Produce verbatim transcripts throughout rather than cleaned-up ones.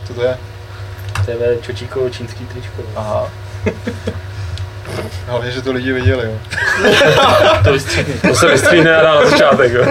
Co to je? To je Čočíkovo čínský tričko. Aha. Hlavně, že to lidi viděli, jo. To vystříhne. To se vystříhne a dá na začátek, jo.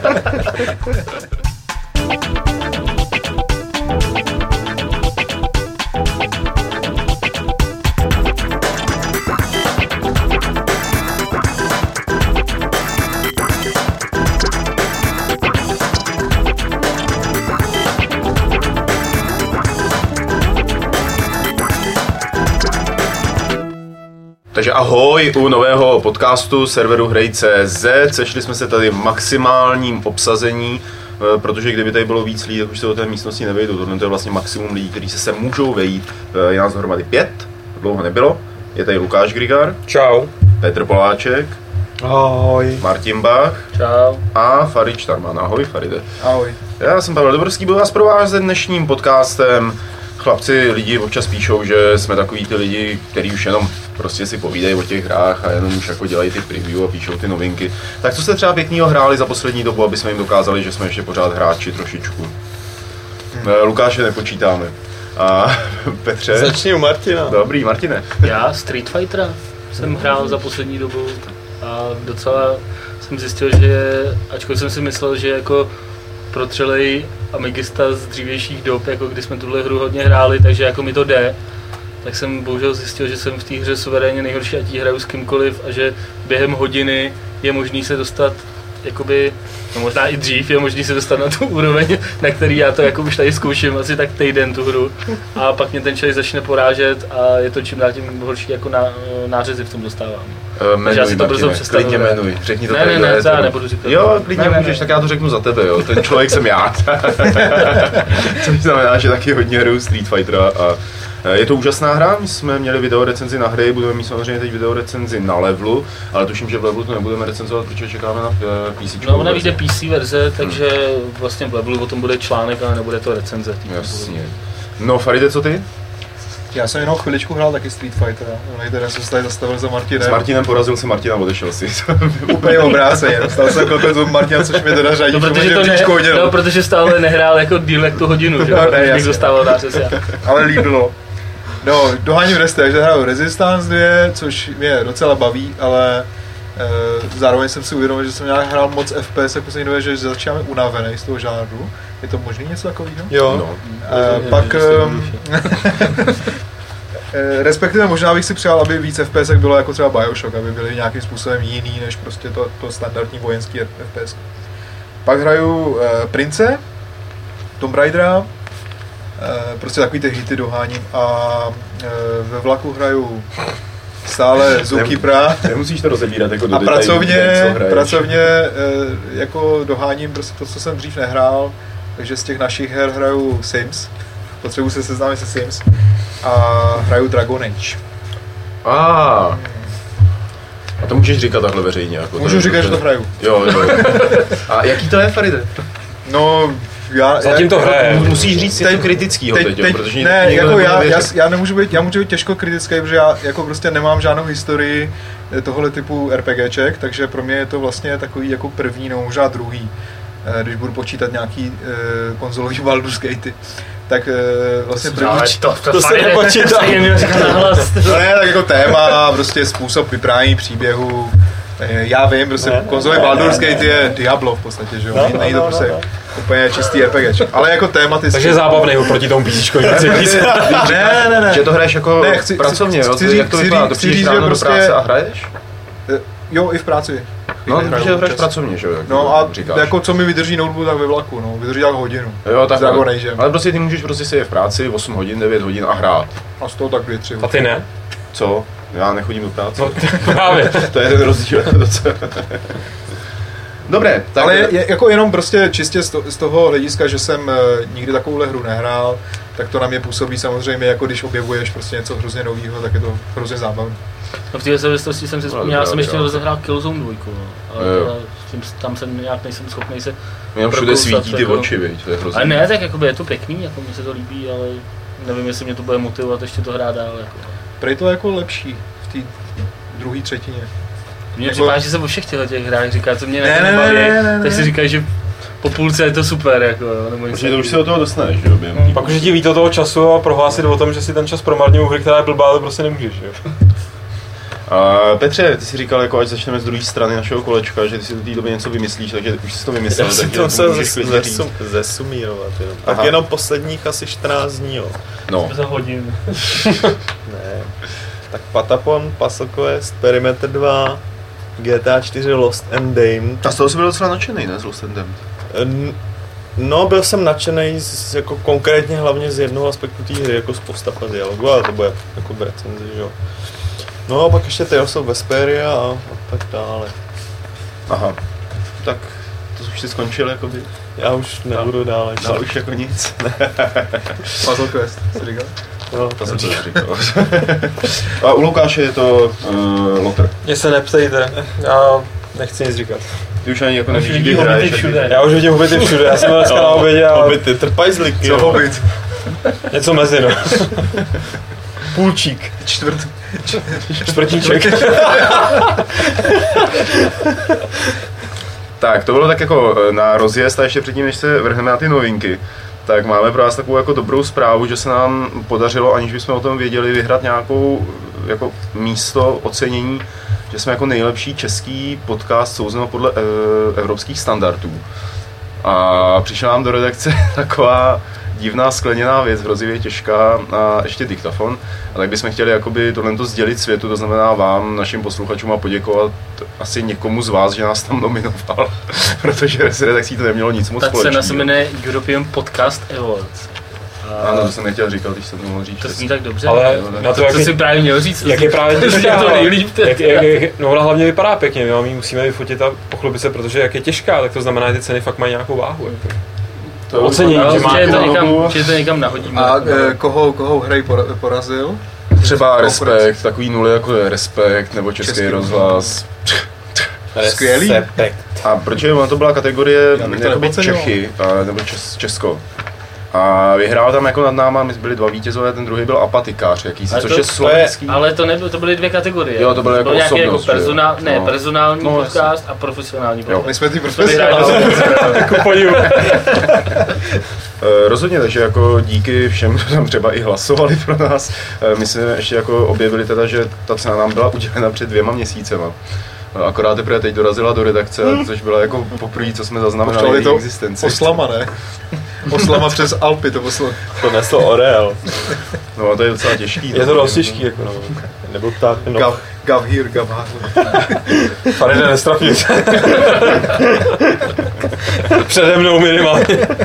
Takže ahoj u nového podcastu serveru hrej tečka cé zet. Sešli jsme se tady v maximálním obsazení, protože kdyby tady bylo víc lidí, tak už se do té místnosti nevejdou. Tohle je vlastně maximum lidí, kteří se sem můžou vejít. Je nás dohromady pět, dlouho nebylo. Je tady Lukáš Grigar. Čau. Petr Poláček. Ahoj. Martin Bach. Čau. A Farid Štarman. Ahoj Faride. Ahoj. Já jsem Pavel Dobrský, budu vás provázet dnešním podcastem. Chlapci, lidi občas píšou, že jsme takový ty lidi, kteří už jenom prostě si povídají o těch hrách a jenom už jako dělají ty preview a píšou ty novinky. Tak co jste třeba pěknýho hráli za poslední dobu, aby jsme jim dokázali, že jsme ještě pořád hráči trošičku. Hmm. Lukáše nepočítáme. A Petře? Začni u Martina. Dobrý, Martine. Já Street Fightera jsem hrál za poslední dobu a docela jsem zjistil, že ačkoliv jsem si myslel, že jako protřelej amigista z dřívějších dob, jako kdy jsme tuhle hru hodně hráli, takže jako mi to jde, tak jsem bohužel zjistil, že jsem v té hře suverénně nejhorší, ať jí hraju s kýmkoliv a že během hodiny je možný se dostat, jakoby, no možná i dřív je možný se dostat na tu úroveň, na který já to jako už tady zkouším asi tak týden tu hru a pak mě ten člověk začne porážet a je to čím dál tím horší, jako na, nářezy v tom dostávám. Uh, menuj, já si to brzo přestanu. Klidně menuj, řekni to ne, tady. Ne, ne, ne, já nebudu říkat. Jo, klidně ne, můžeš, ne. Tak já to řeknu za tebe, jo, ten člověk jsem já. Což znamená, že taky hodně hraju Street Fightera a je to úžasná hra, my jsme měli video recenzi na hry, budeme mít samozřejmě teď video recenzi na Levelu, ale tuším, že v Levelu to nebudeme recenzovat, protože čekáme na P C. No ona vyjde P C verze, takže hmm. vlastně v Levelu o tom bude článek, ale nebude to recenze. Jasně. No Faride, co ty? Já jsem jenom chviličku hrál taky Street Fighter, ale jsem se tady zastavil za Martinem. S Martinem porazil si Martina, odešel si. Úplně obráceně, dostal jsem kontent od Martina, což mi teda řadí, no, protože to ne, no, protože stále nehrál jako díl jak tu hodinu, že? No, ne, někdo stával nářez já. Ale líbilo. No, doháním resty, takže hraju Resistance dva, což mě docela baví, ale e, zároveň jsem si uvědomil, že jsem nějak hrál moc F P S v poslední době, že začínáme unavený z toho žánru. Je to možný něco takového? Jo. No. E, pak, e, respektive možná bych si přál, aby víc F P S bylo jako třeba Bioshock, aby byly nějakým způsobem jiný, než prostě to, to standardní vojenský F P S. Pak hraju e, Prince, Tomb Raidera, prostě takový ty hity doháním a ve vlaku hraju stále Zookeepera. Nemusíš to rozebírat jako do a pracovně, pracovně jako doháním prostě to, co jsem dřív nehrál, takže z těch našich her hraju Sims, potřebuji se seznámit se Sims a hraju Dragon Age. Ah. A to můžeš říkat takhle veřejně? Jako můžu to, říkat, to, že to hraju. Jo, jo. A jaký to je, Faride? No, já, zatím to hraje. Musíš říct něco kritického teď, teď, protože ne, jako já, já, já, nemůžu být, já můžu být těžko kritický, protože já jako prostě nemám žádnou historii tohle typu RPGček, takže pro mě je to vlastně takový jako první, no možná druhý, když budu počítat nějaký uh, konzolový Baldur's Gatey. Tak uh, vlastně první... To, to, to se nepočítá. No ne, tak jako téma, prostě způsob vyprávění příběhu. Já vím, prostě konzolový Baldur's Gate je Diablo v podstatě, že jo, no, není to no, prostě no, no. úplně čistý RPGček, ale jako tématicky. Takže zábavný proti tomu písíčkovi. ne, ne, ne. Že to hraješ jako ne, chci, pracovně, chci, jo, chci, jak to vypadá, to přijdeš ráno prostě... do práce a hraješ? Jo, i v práci. No, takže to hraješ pracovně, že jo, no a říkáš. Jako co mi vydrží notebook, tak ve vlaku, no, vydrží tak hodinu. Jo, tak ale, ale prostě ty můžeš prostě sedět v práci osm hodin, devět hodin a hrát. A z toho tak dvě, tři. A ty ne? Co? Já nechodím do práce. No, právě. To je ten rozdíl. Dobré, tak... Ale je, jako jenom prostě čistě z, to, z toho hlediska, že jsem uh, nikdy takovouhle hru nehrál, tak to na mě působí samozřejmě, jako když objevuješ prostě něco hrozně nového, tak je to hrozně zábavné. No v té souvislosti jsem si vzpomněl, já jsem ještě rozehrál Killzone dva, no. Ale tím, tam jsem nějak nejsem schopný se... Jenom všude svítí ty oči, viď, to je hrozně. Ale ne, tak jakoby je to pěkný, jako mně se to líbí, ale nevím, jestli mě to bude motivovat ještě to hrát dál. Jako. Prej to jako lepší v té druhé třetině. Mně připadá, že se o všech těch hrách říká, co mě ne, ne, nebaví, ne, ne, ne, tak si říkají, že po půlce je to super, jako jo. Protože to už se do toho dostaneš, jo, během No. Pak už ti ví to toho času a prohlásit o tom, že si ten čas promarnil u hry, která je blbá, ale prostě nemůžeš, jo. A Petře, ty jsi říkal, jako ať začneme z druhé strany našeho kolečka, že ty si do té doby něco vymyslíš, takže už jsi to vymyslel. Já si takže to musel můžeš klidně říct. zesum, zesumírovat jenom. Tak Aha. jenom posledních asi čtrnáct dní, jo. No, Za hodin. Ne. Tak Patapon, Puzzle Quest, Perimeter dva, G T A čtyři Lost and Damned. a z toho jsi byl docela nadšený, ne, z Lost and Damned? N- No, byl jsem nadšený z, jako konkrétně hlavně z jednoho aspektu té hry, jako z postav a dialogu, ale to bude jako v recenzi, že jo. No a pak ještě Tales of Vesperia a, a tak dále. Aha, tak to už si skončil, jakoby. Já už nebudu dále. Dál už jako nic. Puzzle Quest, jsi říkal? No, To jsem si říkal. A u Lukáše je to uh, Lotter. Mě se neptejte, já nechci nic říkat. Ty už ani jako Už nevíš, vidí kdy hobity hraješ. všude. Já už vidím hobity všude, já jsem byl dneska na obědě a Hobity, trpajzliky, Co jo. Hobbit? něco mezi, no. Půlčík, Čtvrt. čtvrtíček. Tak, to bylo tak jako na rozjezd a ještě předtím, než se vrhneme na ty novinky, tak máme pro vás takovou jako dobrou zprávu, že se nám podařilo, aniž bychom o tom věděli, vyhrát nějakou jako místo ocenění, že jsme jako nejlepší český podcast souzeno podle e, evropských standardů. A přišla nám do redakce taková divná skleněná věc, hrozivě těžká a ještě diktafon. A tak bychom chtěli jakoby tohle sdělit světu, to znamená vám, našim posluchačům a poděkovat asi někomu z vás, že nás tam nominoval, protože s redakcí to nemělo nic moc Ta společného. cena se jmenuje European Podcast Awards. A Ano, to jsem nechtěl říkat, když jsem to mohl říct. to zní tak dobře. Ale Jo, tak na to, to, jak to je, si právě měl říct. jak je právě to zní těžká, to nejlíp. jak, jak, jak, no ona hlavně vypadá pěkně, my ji musíme vyfotit a pochlubit se, protože jak je těžká, tak to znamená, že ty ceny fakt mají nějakou váhu. Jako. To ocenění, No, že že, má je to jako někam, logo. že to někam nahodíme. A e, koho, koho hrej pora- porazil? Třeba Respekt, takový nuly jako je Respekt, nebo Český, Český rozhlas. Skvělý. Respekt. A protože ona to byla kategorie Já bych to jakoby nepodceňoval. Čechy, a, nebo Čes, Česko. A vyhrál tam jako nad náma, my byli dva vítězové, ten druhý byl apatikář jakýsi, Ale což to- je slovenský. Ale to nebylo, to byly dvě kategorie. Jo, to bylo jako nějaký jako osobnost, že jo? personál, ne, No. personální No, podcast a profesionální podcast. My jsme ty To vyhráli profesionálové. Jako podivu. E, rozhodně, takže jako díky všem, kdo tam třeba i hlasovali pro nás. E, my jsme ještě jako objevili teda, že ta cena nám byla udělena před dvěma měsícema. E, akorát teprve teď dorazila do redakce, což byla jako poprvé, co jsme zaznamenali Poštovali její to existenci. Oslama, ne? Oslama přes Alpy to poslal. To nesl Orel. No a to je docela těžký. Je to dost těžký, jako no. Nebo pták, no. Gav, gav here, gav here. Faride, nestrafil se. Přede mnou minimálně.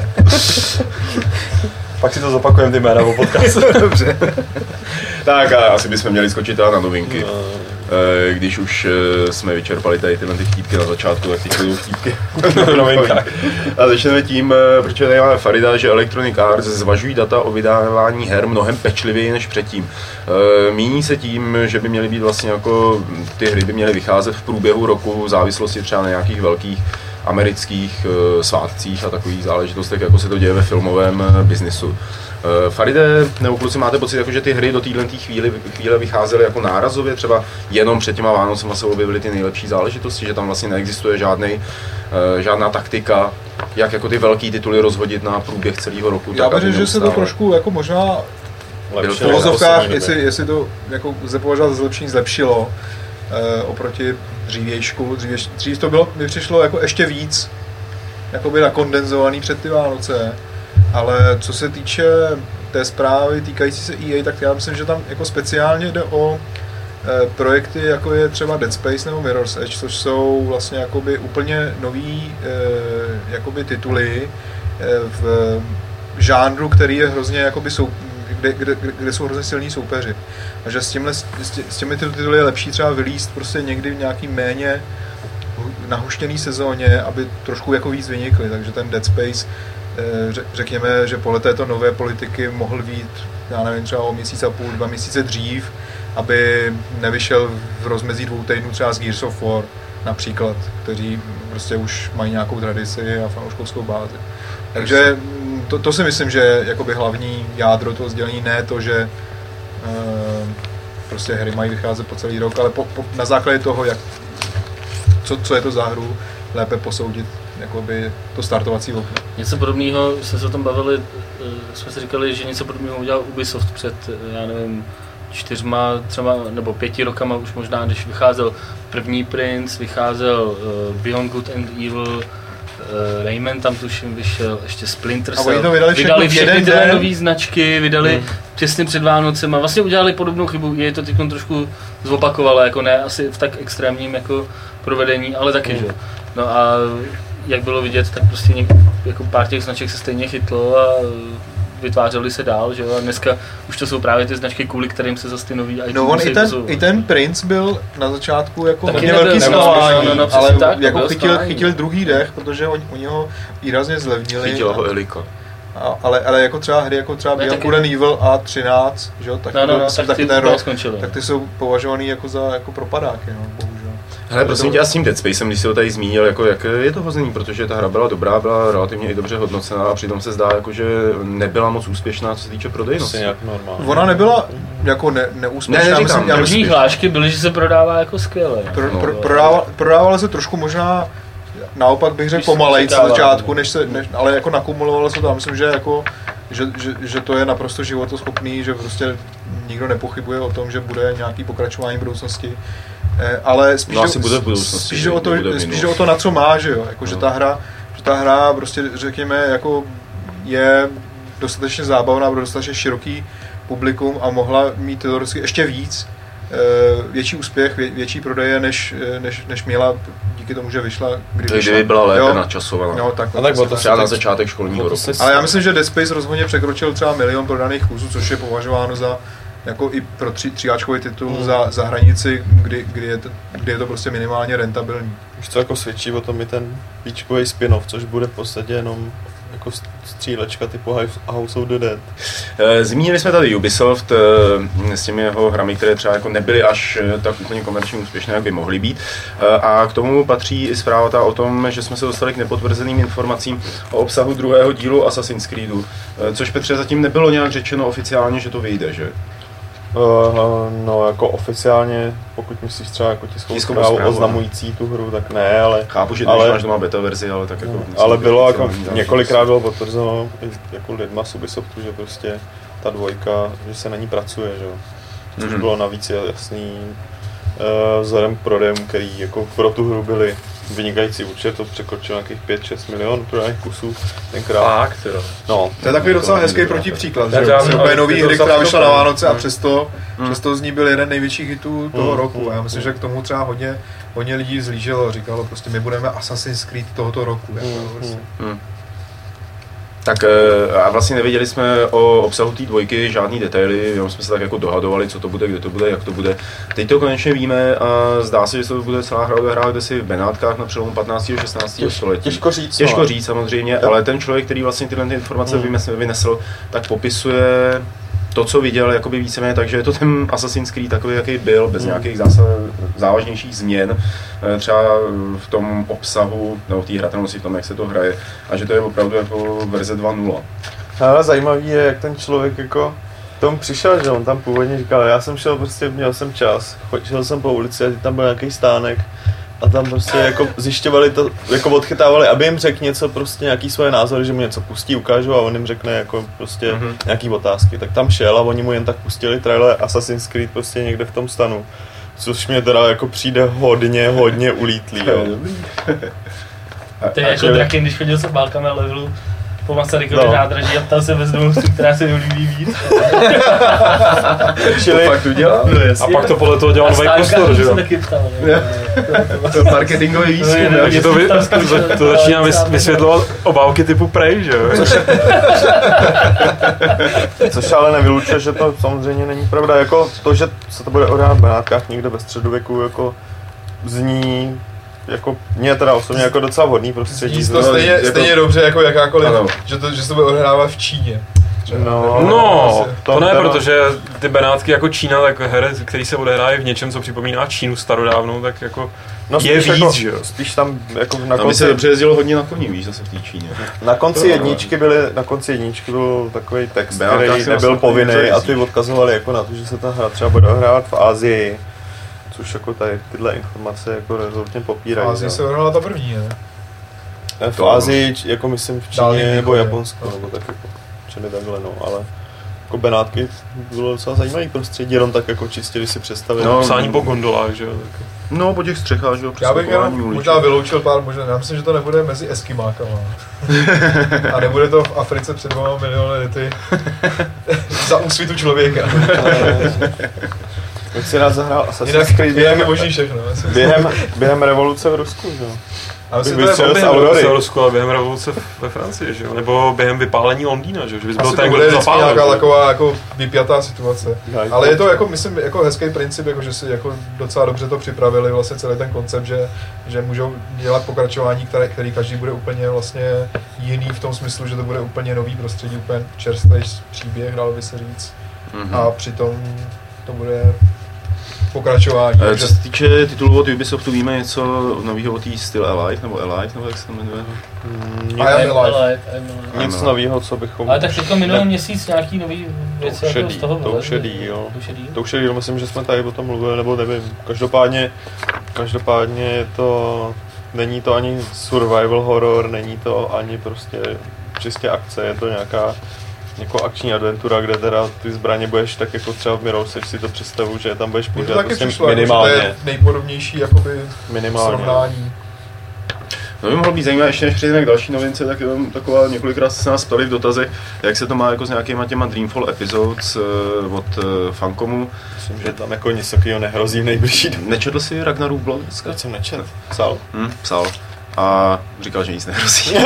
Pak si to zopakujeme ty jména o podcastu. Dobře. Tak a asi bychom měli skočit teda na novinky. No. E, Když už e, jsme vyčerpali tady tyhle ty vtípky na začátku, tak teď budou vtípky V novinkách. A začneme tím, e, protože tady máme Farida, že Electronic Arts zvažují data o vydávání her mnohem pečlivěji než předtím. E, Míní se tím, že by měly být vlastně jako, ty hry by měly vycházet v průběhu roku v závislosti třeba na nějakých velkých amerických e, svátcích a takových záležitostech, jako se to děje ve filmovém e, biznisu. E, Faride, nebo kluci, máte pocit, jako, že ty hry do téhle chvíli, chvíle vycházely jako nárazově, třeba jenom před těma Vánocema se objevily ty nejlepší záležitosti, že tam vlastně neexistuje žádnej, e, žádná taktika, jak jako ty velký tituly rozhodit na průběh celého roku. Já tak, aby věřím, že se to neustále- trošku jako možná Lepší v než uvozovkách, poslední jestli, době. jestli to jako lze považovat za zlepšení, zlepšilo eh, oproti dřívějšku. Dřívěž, dřív to bylo, mi přišlo jako ještě víc jakoby nakondenzovaný před ty Vánoce, ale co se týče té zprávy týkající se E A, tak já myslím, že tam jako speciálně jde o eh, projekty, jako je třeba Dead Space nebo Mirror's Edge, což jsou vlastně jakoby úplně nový eh, jakoby tituly eh, v žánru, který je hrozně jakoby sou, kde, kde, kde jsou hrozně silní soupeři. A že s, tímhle, s, tě, s těmi tituly je lepší třeba vylíst prostě někdy v nějaký méně nahuštěný sezóně, aby trošku jako víc vynikly. Takže ten Dead Space, eh, řekněme, že podle této nové politiky mohl být, já nevím, třeba o měsíc a půl, dva měsíce dřív, aby nevyšel v rozmezí dvou týdnů třeba z Gears of War například, kteří prostě už mají nějakou tradici a fanouškovskou bázi. Takže to, to si myslím, že je jakoby hlavní jádro toho sdělení, ne to, že e, prostě hry mají vycházet po celý rok, ale po, po, na základě toho, jak, co, co je to za hru, lépe posoudit jakoby, to startovací okno. Něco podobného, jsme se o tom bavili, jsme si říkali, že něco podobného udělal Ubisoft před, já nevím, čtyřma, třeba, nebo pěti rokama už možná, když vycházel první Prince, vycházel uh, Beyond Good and Evil, uh, Rayman tam tuším vyšel, ještě Splinter Cell, to vydali, vydali všechny tyhle den. nové značky, vydali hmm. těsně před Vánocem a vlastně udělali podobnou chybu, je to teď trošku zopakovalo, jako ne asi v tak extrémním jako provedení, ale taky, hmm. že? No a jak bylo vidět, tak prostě něk, jako pár těch značek se stejně chytlo a vytvářeli se dál, že jo, a dneska už to jsou právě ty značky, kvůli kterým se zase ty nový I P No on i ten, pozou. i ten Prince byl na začátku jako Taky hodně nebyl, velký nebyl, zklamání, no, no, ale tak, jako byl chytil, zklamání. chytil druhý dech, protože oni, oni ho výrazně zlevnili. Chytila ho Elika. A, ale, ale jako třeba hry jako třeba Ne, Beyond taky- Good and Evil A třináct, že jo, tak, No, no, to, tak taky ty ten úplně rok, skončily. tak ty jsou považovaný jako za jako propadáky, no, bohužel. Hele, prosím tě, a s tím Dead Spacem, když jsi ho tady zmínil, jako jak je to hozený, protože ta hra byla dobrá, byla relativně i dobře hodnocená a přitom se zdá, jako, že nebyla moc úspěšná, co se týče Prostě prodejnosti. nějak normálně. Ona nebyla jako ne, neúspěšná, Ne, já neříkám, myslím, já První myslím, hlášky byly, že se prodává jako skvěle. no. pro, No. pro, prodával, prodávala se trošku možná, naopak bych řekl Když se pomalejc na očekávalo. začátku, než se, než, ale jako nakumulovalo se to, já myslím, že jako Že, že, že to je naprosto životoschopný, že prostě nikdo nepochybuje o tom, že bude nějaký pokračování v budoucnosti. Eh, ale spíš, No, že- asi bude v budoucnosti, spíš, že že o to, nebude spíš minulost. že o to, na co má, že jo, jako, No. že ta hra, že ta hra prostě řekněme jako je dostatečně zábavná pro dostatečně široký publikum a mohla mít teoreticky ještě víc, eh, větší úspěch, vě, větší prodeje, než, eh, než, než měla díky tomu, že vyšla, kdy Takže vyšla. by byla lépe Jo. načasovaná. No, tak, A tak přesně o to Třeba na tak- začátek školního o to roku. se- ale já myslím, že Dead Space rozhodně překročil třeba milion prodaných kusů, což je považováno za jako i pro tři, tříáčkový titul Mm. za, za hranici, kdy, kdy, je to, kdy je to prostě minimálně rentabilní. Už to jako svědčí o tom i ten píčkový spin-off, což bude v podstatě jenom jako střílečka typu House of the Dead. Eh, Zmínili jsme tady Ubisoft eh, s těmi jeho hrami, které třeba jako nebyly až eh, tak úplně komerčně úspěšné, jak by mohly být. Eh, A k tomu patří i zpráva ta o tom, že jsme se dostali k nepotvrzeným informacím o obsahu druhého dílu Assassin's Creedu. Eh, Což, Petře, zatím nebylo nějak řečeno oficiálně, že to vyjde, že? Uh, no jako oficiálně, pokud myslíš třeba jako tiskovou Tiskovou zprávu zprávu, oznamující tu hru, tak ne, ale, Chápu, že Ale- ale, máš doma beta verzi, ale tak jako... no, myslím, ale že bylo jako oficiální záležitost. několikrát bylo potvrzeno i jako lidma z Ubisoftu, že prostě ta dvojka, že se na ní pracuje, že jo. Což Mhm. bylo navíc jasný uh, vzhledem k prodejům, který jako pro tu hru byly vynikající. Určitě to překročilo nějakých pět šest milionů prodaných kusů tenkrát. Fakt, jo. No, To je takový docela To hezký není protipříklad, Tak že já jo? jsem- Úplně ale nový je to hry, která docela vyšla na super. Vánoce a Hmm. přesto, Hmm. přesto z ní byl jeden největších hitů toho Hmm. roku. A já myslím, že k tomu třeba hodně, hodně lidí zlíželo, říkalo prostě my budeme Assassin's Creed tohoto roku. Jako, Hmm. prostě. Hmm. Tak eh, a vlastně nevěděli jsme o obsahu té dvojky žádný detaily, jenom jsme se tak jako dohadovali, co to bude, kde to bude, jak to bude. Teď to konečně víme a zdá se, že to bude celá hra odehrát kde si v Benátkách na přelomu patnáctého a šestnáctého Těž, století. těžko říct. Těžko no. říct samozřejmě, Jo. ale ten člověk, který vlastně tyhle ty informace Hmm. vynesl, vynesl, tak popisuje to, co viděl, jakoby víceméně, takže je to ten Assassin's Creed takový, jaký byl, bez Hmm. nějakých zásad, závažnějších změn, eh, třeba v tom obsahu, nebo v té hratelnosti, v tom, jak se to hraje, a že to je opravdu jako verze dva tečka nula. Ale zajímavý je, jak ten člověk jako k tomu přišel, že on tam původně říkal, já jsem šel prostě, měl jsem čas, šel jsem po ulici a tam byl nějaký stánek a tam prostě jako zjišťovali to, jako odchytávali, aby jim řekl něco, prostě nějaký svoje názory, že mu něco pustí, ukážu a on jim řekne jako prostě Mhm. nějaký otázky. Tak tam šel a oni mu jen tak pustili trailer Assassin's Creed prostě někde v tom stanu. Což mě teda jako přijde hodně, hodně ulítlý, jo. To je jako že- Draken, když chodil se bálkami na levelu po Masarykově No. nádraží a ptal se ve zdomovství, která se mi líbí víc. Čili, fakt udělal? No, A pak to podle toho dělal nový prostor, že se jo? taky ptal. ne? To je marketingový výzkum, To je- ne? Je to, vy, to, to začíná vys, vysvětlovat obálky typu Prey, že jo? Což ale nevylučuje, že to samozřejmě není pravda. Jako to, že se to bude odehrát v Benátkách někde ve středověku, jako zní, jako mě teda osobně jako docela vhodný prostředí. Zní to No, stejně, je to- stejně dobře jako jakákoliv, Ano. že to, že se to bude odehrávat v Číně. Třeba. No, No, asi. to ne, teda- protože ty Benátky jako Čína, tak herec, který se odehráje v něčem, co připomíná Čínu starodávnou, tak jako no, je spíš víc, jako, že jo? spíš tam jako na A mi konci, se dobře jezdilo hodně na koni, víš, zase v té Číně. na konci To- jedničky byly, na konci jedničky byl takový text, Benátkách který si nebyl vlastně povinný dobře a ty jezdíš. odkazovali jako na to, že se ta hra třeba bude odehrát v Asii. Což jako tady tyhle informace jako rezolutně popírají. Ázii no. se odehrála ta první, ne? V Ázii, jako myslím v Dálný Číně nebo východě. Japonsku, nebo tak jako, čili takhle, no, ale jako Benátky bylo docela zajímavý prostředí, jenom tak jako čistě, když si představit. No, Psání po gondolách, že jo. tak. No, po těch střechách, že jo, Já bych přeskakování jenom uliček. možná vyloučil pár, možná, já myslím, že to nebude mezi Eskimákama. A nebude to v Africe před dvěma miliony lety za úsvitu člověka. Jak si rád zahrál Jinak, Assassin's Creed jinak je během, možný všechno. během, během revoluce v Rusku, že jo? A myslím, bych že to je vystřelil obě- z Aurory. Během Rusku a během revoluce ve Francii, že jo? Nebo během vypálení Londýna, že jo? Že bys byl asi ten, to kdo bude to vždycky zapálil. nějaká že jo? taková jako vypjatá situace. Daj, Ale je to jako, myslím, jako hezký princip, jako, že si jako docela dobře to připravili, vlastně celý ten koncept, že, že můžou dělat pokračování, které, který každý bude úplně vlastně jiný v tom smyslu, že to bude úplně nový prostředí, úplně čerstvý příběh, dalo by se říct. Mhm. A přitom to bude pokračování. Eh, takže Co se týče titulů od Ubisoftu, víme něco nového o té Still Alive, nebo Alive, nebo jak se to jmenuje? Mm, A já I'm Alive. alive, I'm alive. Nic nového, co bychom... Ale tak teďka minulý měsíc nějaký nový věci To už je jako z toho díl, to už je díl. To už je díl. To už je díl, myslím, že jsme tady o tom mluvili, nebo nevím. Každopádně, každopádně je to, není to ani survival horror, není to ani prostě čistě akce, je to nějaká jako akční adventura, kde teda ty zbraně budeš tak jako třeba v Mirror Edge si to představu, že tam budeš mně to používat taky prostě přišlo, jako, že to minimálně. je nejpodobnější jakoby Minimálně. srovnání. To by mohlo být zajímavé, ještě než přejdeme k další novince, tak jenom taková, několikrát jste se nás ptali v dotazech, jak se to má jako s nějakýma těma Dreamfall episodes uh, od uh, Fancomu. Myslím, že tam jako nic takového nehrozí v nejbližší době. Nečetl jsi Ragnarův blog dneska? Teď jsem nečetl. Psal? Hm, psal. A říkal, že nic nehrozí.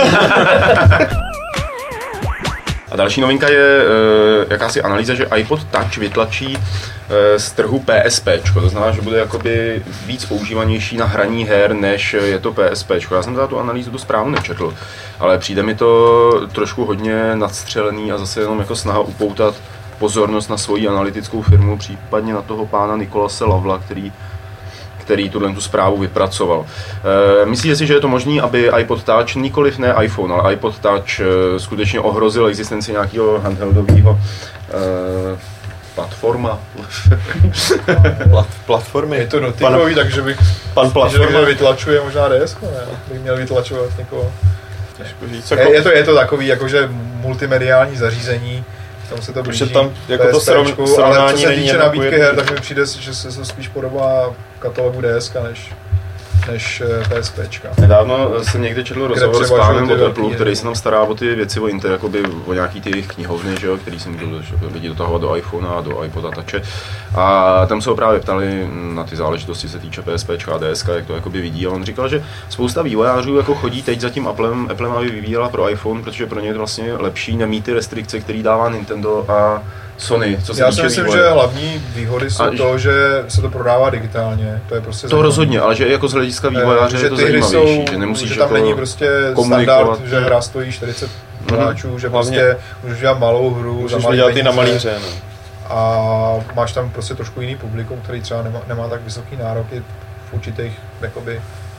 A další novinka je uh, jakási analýza, že iPod Touch vytlačí uh, z trhu P S P, to znamená, že bude jakoby víc používanější na hraní her, než je to P S P. Já jsem teda tu analýzu to správně nečetl, ale přijde mi to trošku hodně nadstřelený a zase jenom jako snaha upoutat pozornost na svoji analytickou firmu, případně na toho pána Nikolase Lavla, který který tuhle tu zprávu vypracoval. E, myslíte si, že je to možné, aby iPod Touch, nikoliv ne iPhone, ale iPod Touch e, skutečně ohrozil existenci nějakého handheldového e, platforma? Plat, platformy. Je to dotykový, takže bych, Pan že platforma. někdo vytlačuje možná D S, ne? Bych měl vytlačovat někoho. Těžko říct, Je, jako, je, to, je to takový jakože multimediální zařízení, tam se to blíží Protože tam jako to PSPčku, srovn- ale srovnání co se není týče jako nabídky jedno. her, tak mi přijde, že se to spíš podobá katalogu D S než, než PSPčka. Nedávno jsem někde četl rozhovor s převažují pánem ty od velký Apple, hry. který se tam stará o ty věci, o, inter, jakoby, o nějaký ty jejich knihovny, že jo, který se můžou že, lidi dotahovat do iPhone a do iPoda Touche. A tam se ho právě ptali na ty záležitosti, se týče PSPčka a D S, jak to jakoby vidí. A on říkal, že spousta vývojářů jako chodí teď za tím Applem, Applem aby vyvíjela pro iPhone, protože pro ně je to vlastně lepší nemít ty restrikce, které dává Nintendo a Sony, co se Já týče si myslím, vývoje. že hlavní výhody jsou A- to, že se to prodává digitálně, to je prostě To zajímavé. rozhodně, ale že jako z hlediska vývojáře že je to ty hry zajímavější, jsou, že nemusíš že tam jako není prostě komunikovat. standard, že hra stojí čtyřicet Mhm. hráčů, že Hlavně- prostě můžeš dělat malou hru, za můžeš malý dělat i na peníze. malý hře, no. A máš tam prostě trošku jiný publikum, který třeba nemá, nemá tak vysoký nároky v určitých jakoby,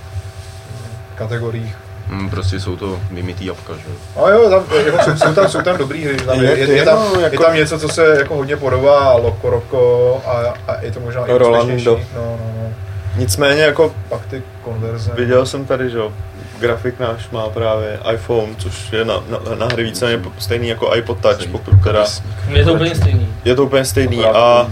mm, kategoriích. Mm, prostě jsou to vymytý jabka, že jo. A jo, tam, jako, jsou, jsou, tam, jsou tam dobrý hry, že tam je, Je- je, je, tam, no, je jako- tam něco, co se jako hodně podobá Loco Roco a, a je to možná i Rolando. úspěšnější. No, no, no. Nicméně jako Pak ty konverze. viděl jsem tady, že jo, grafik náš má právě iPhone, což je na, na, na hry více stejný jako iPod Touch, pokud teda Je to úplně stejný. je to úplně stejný a,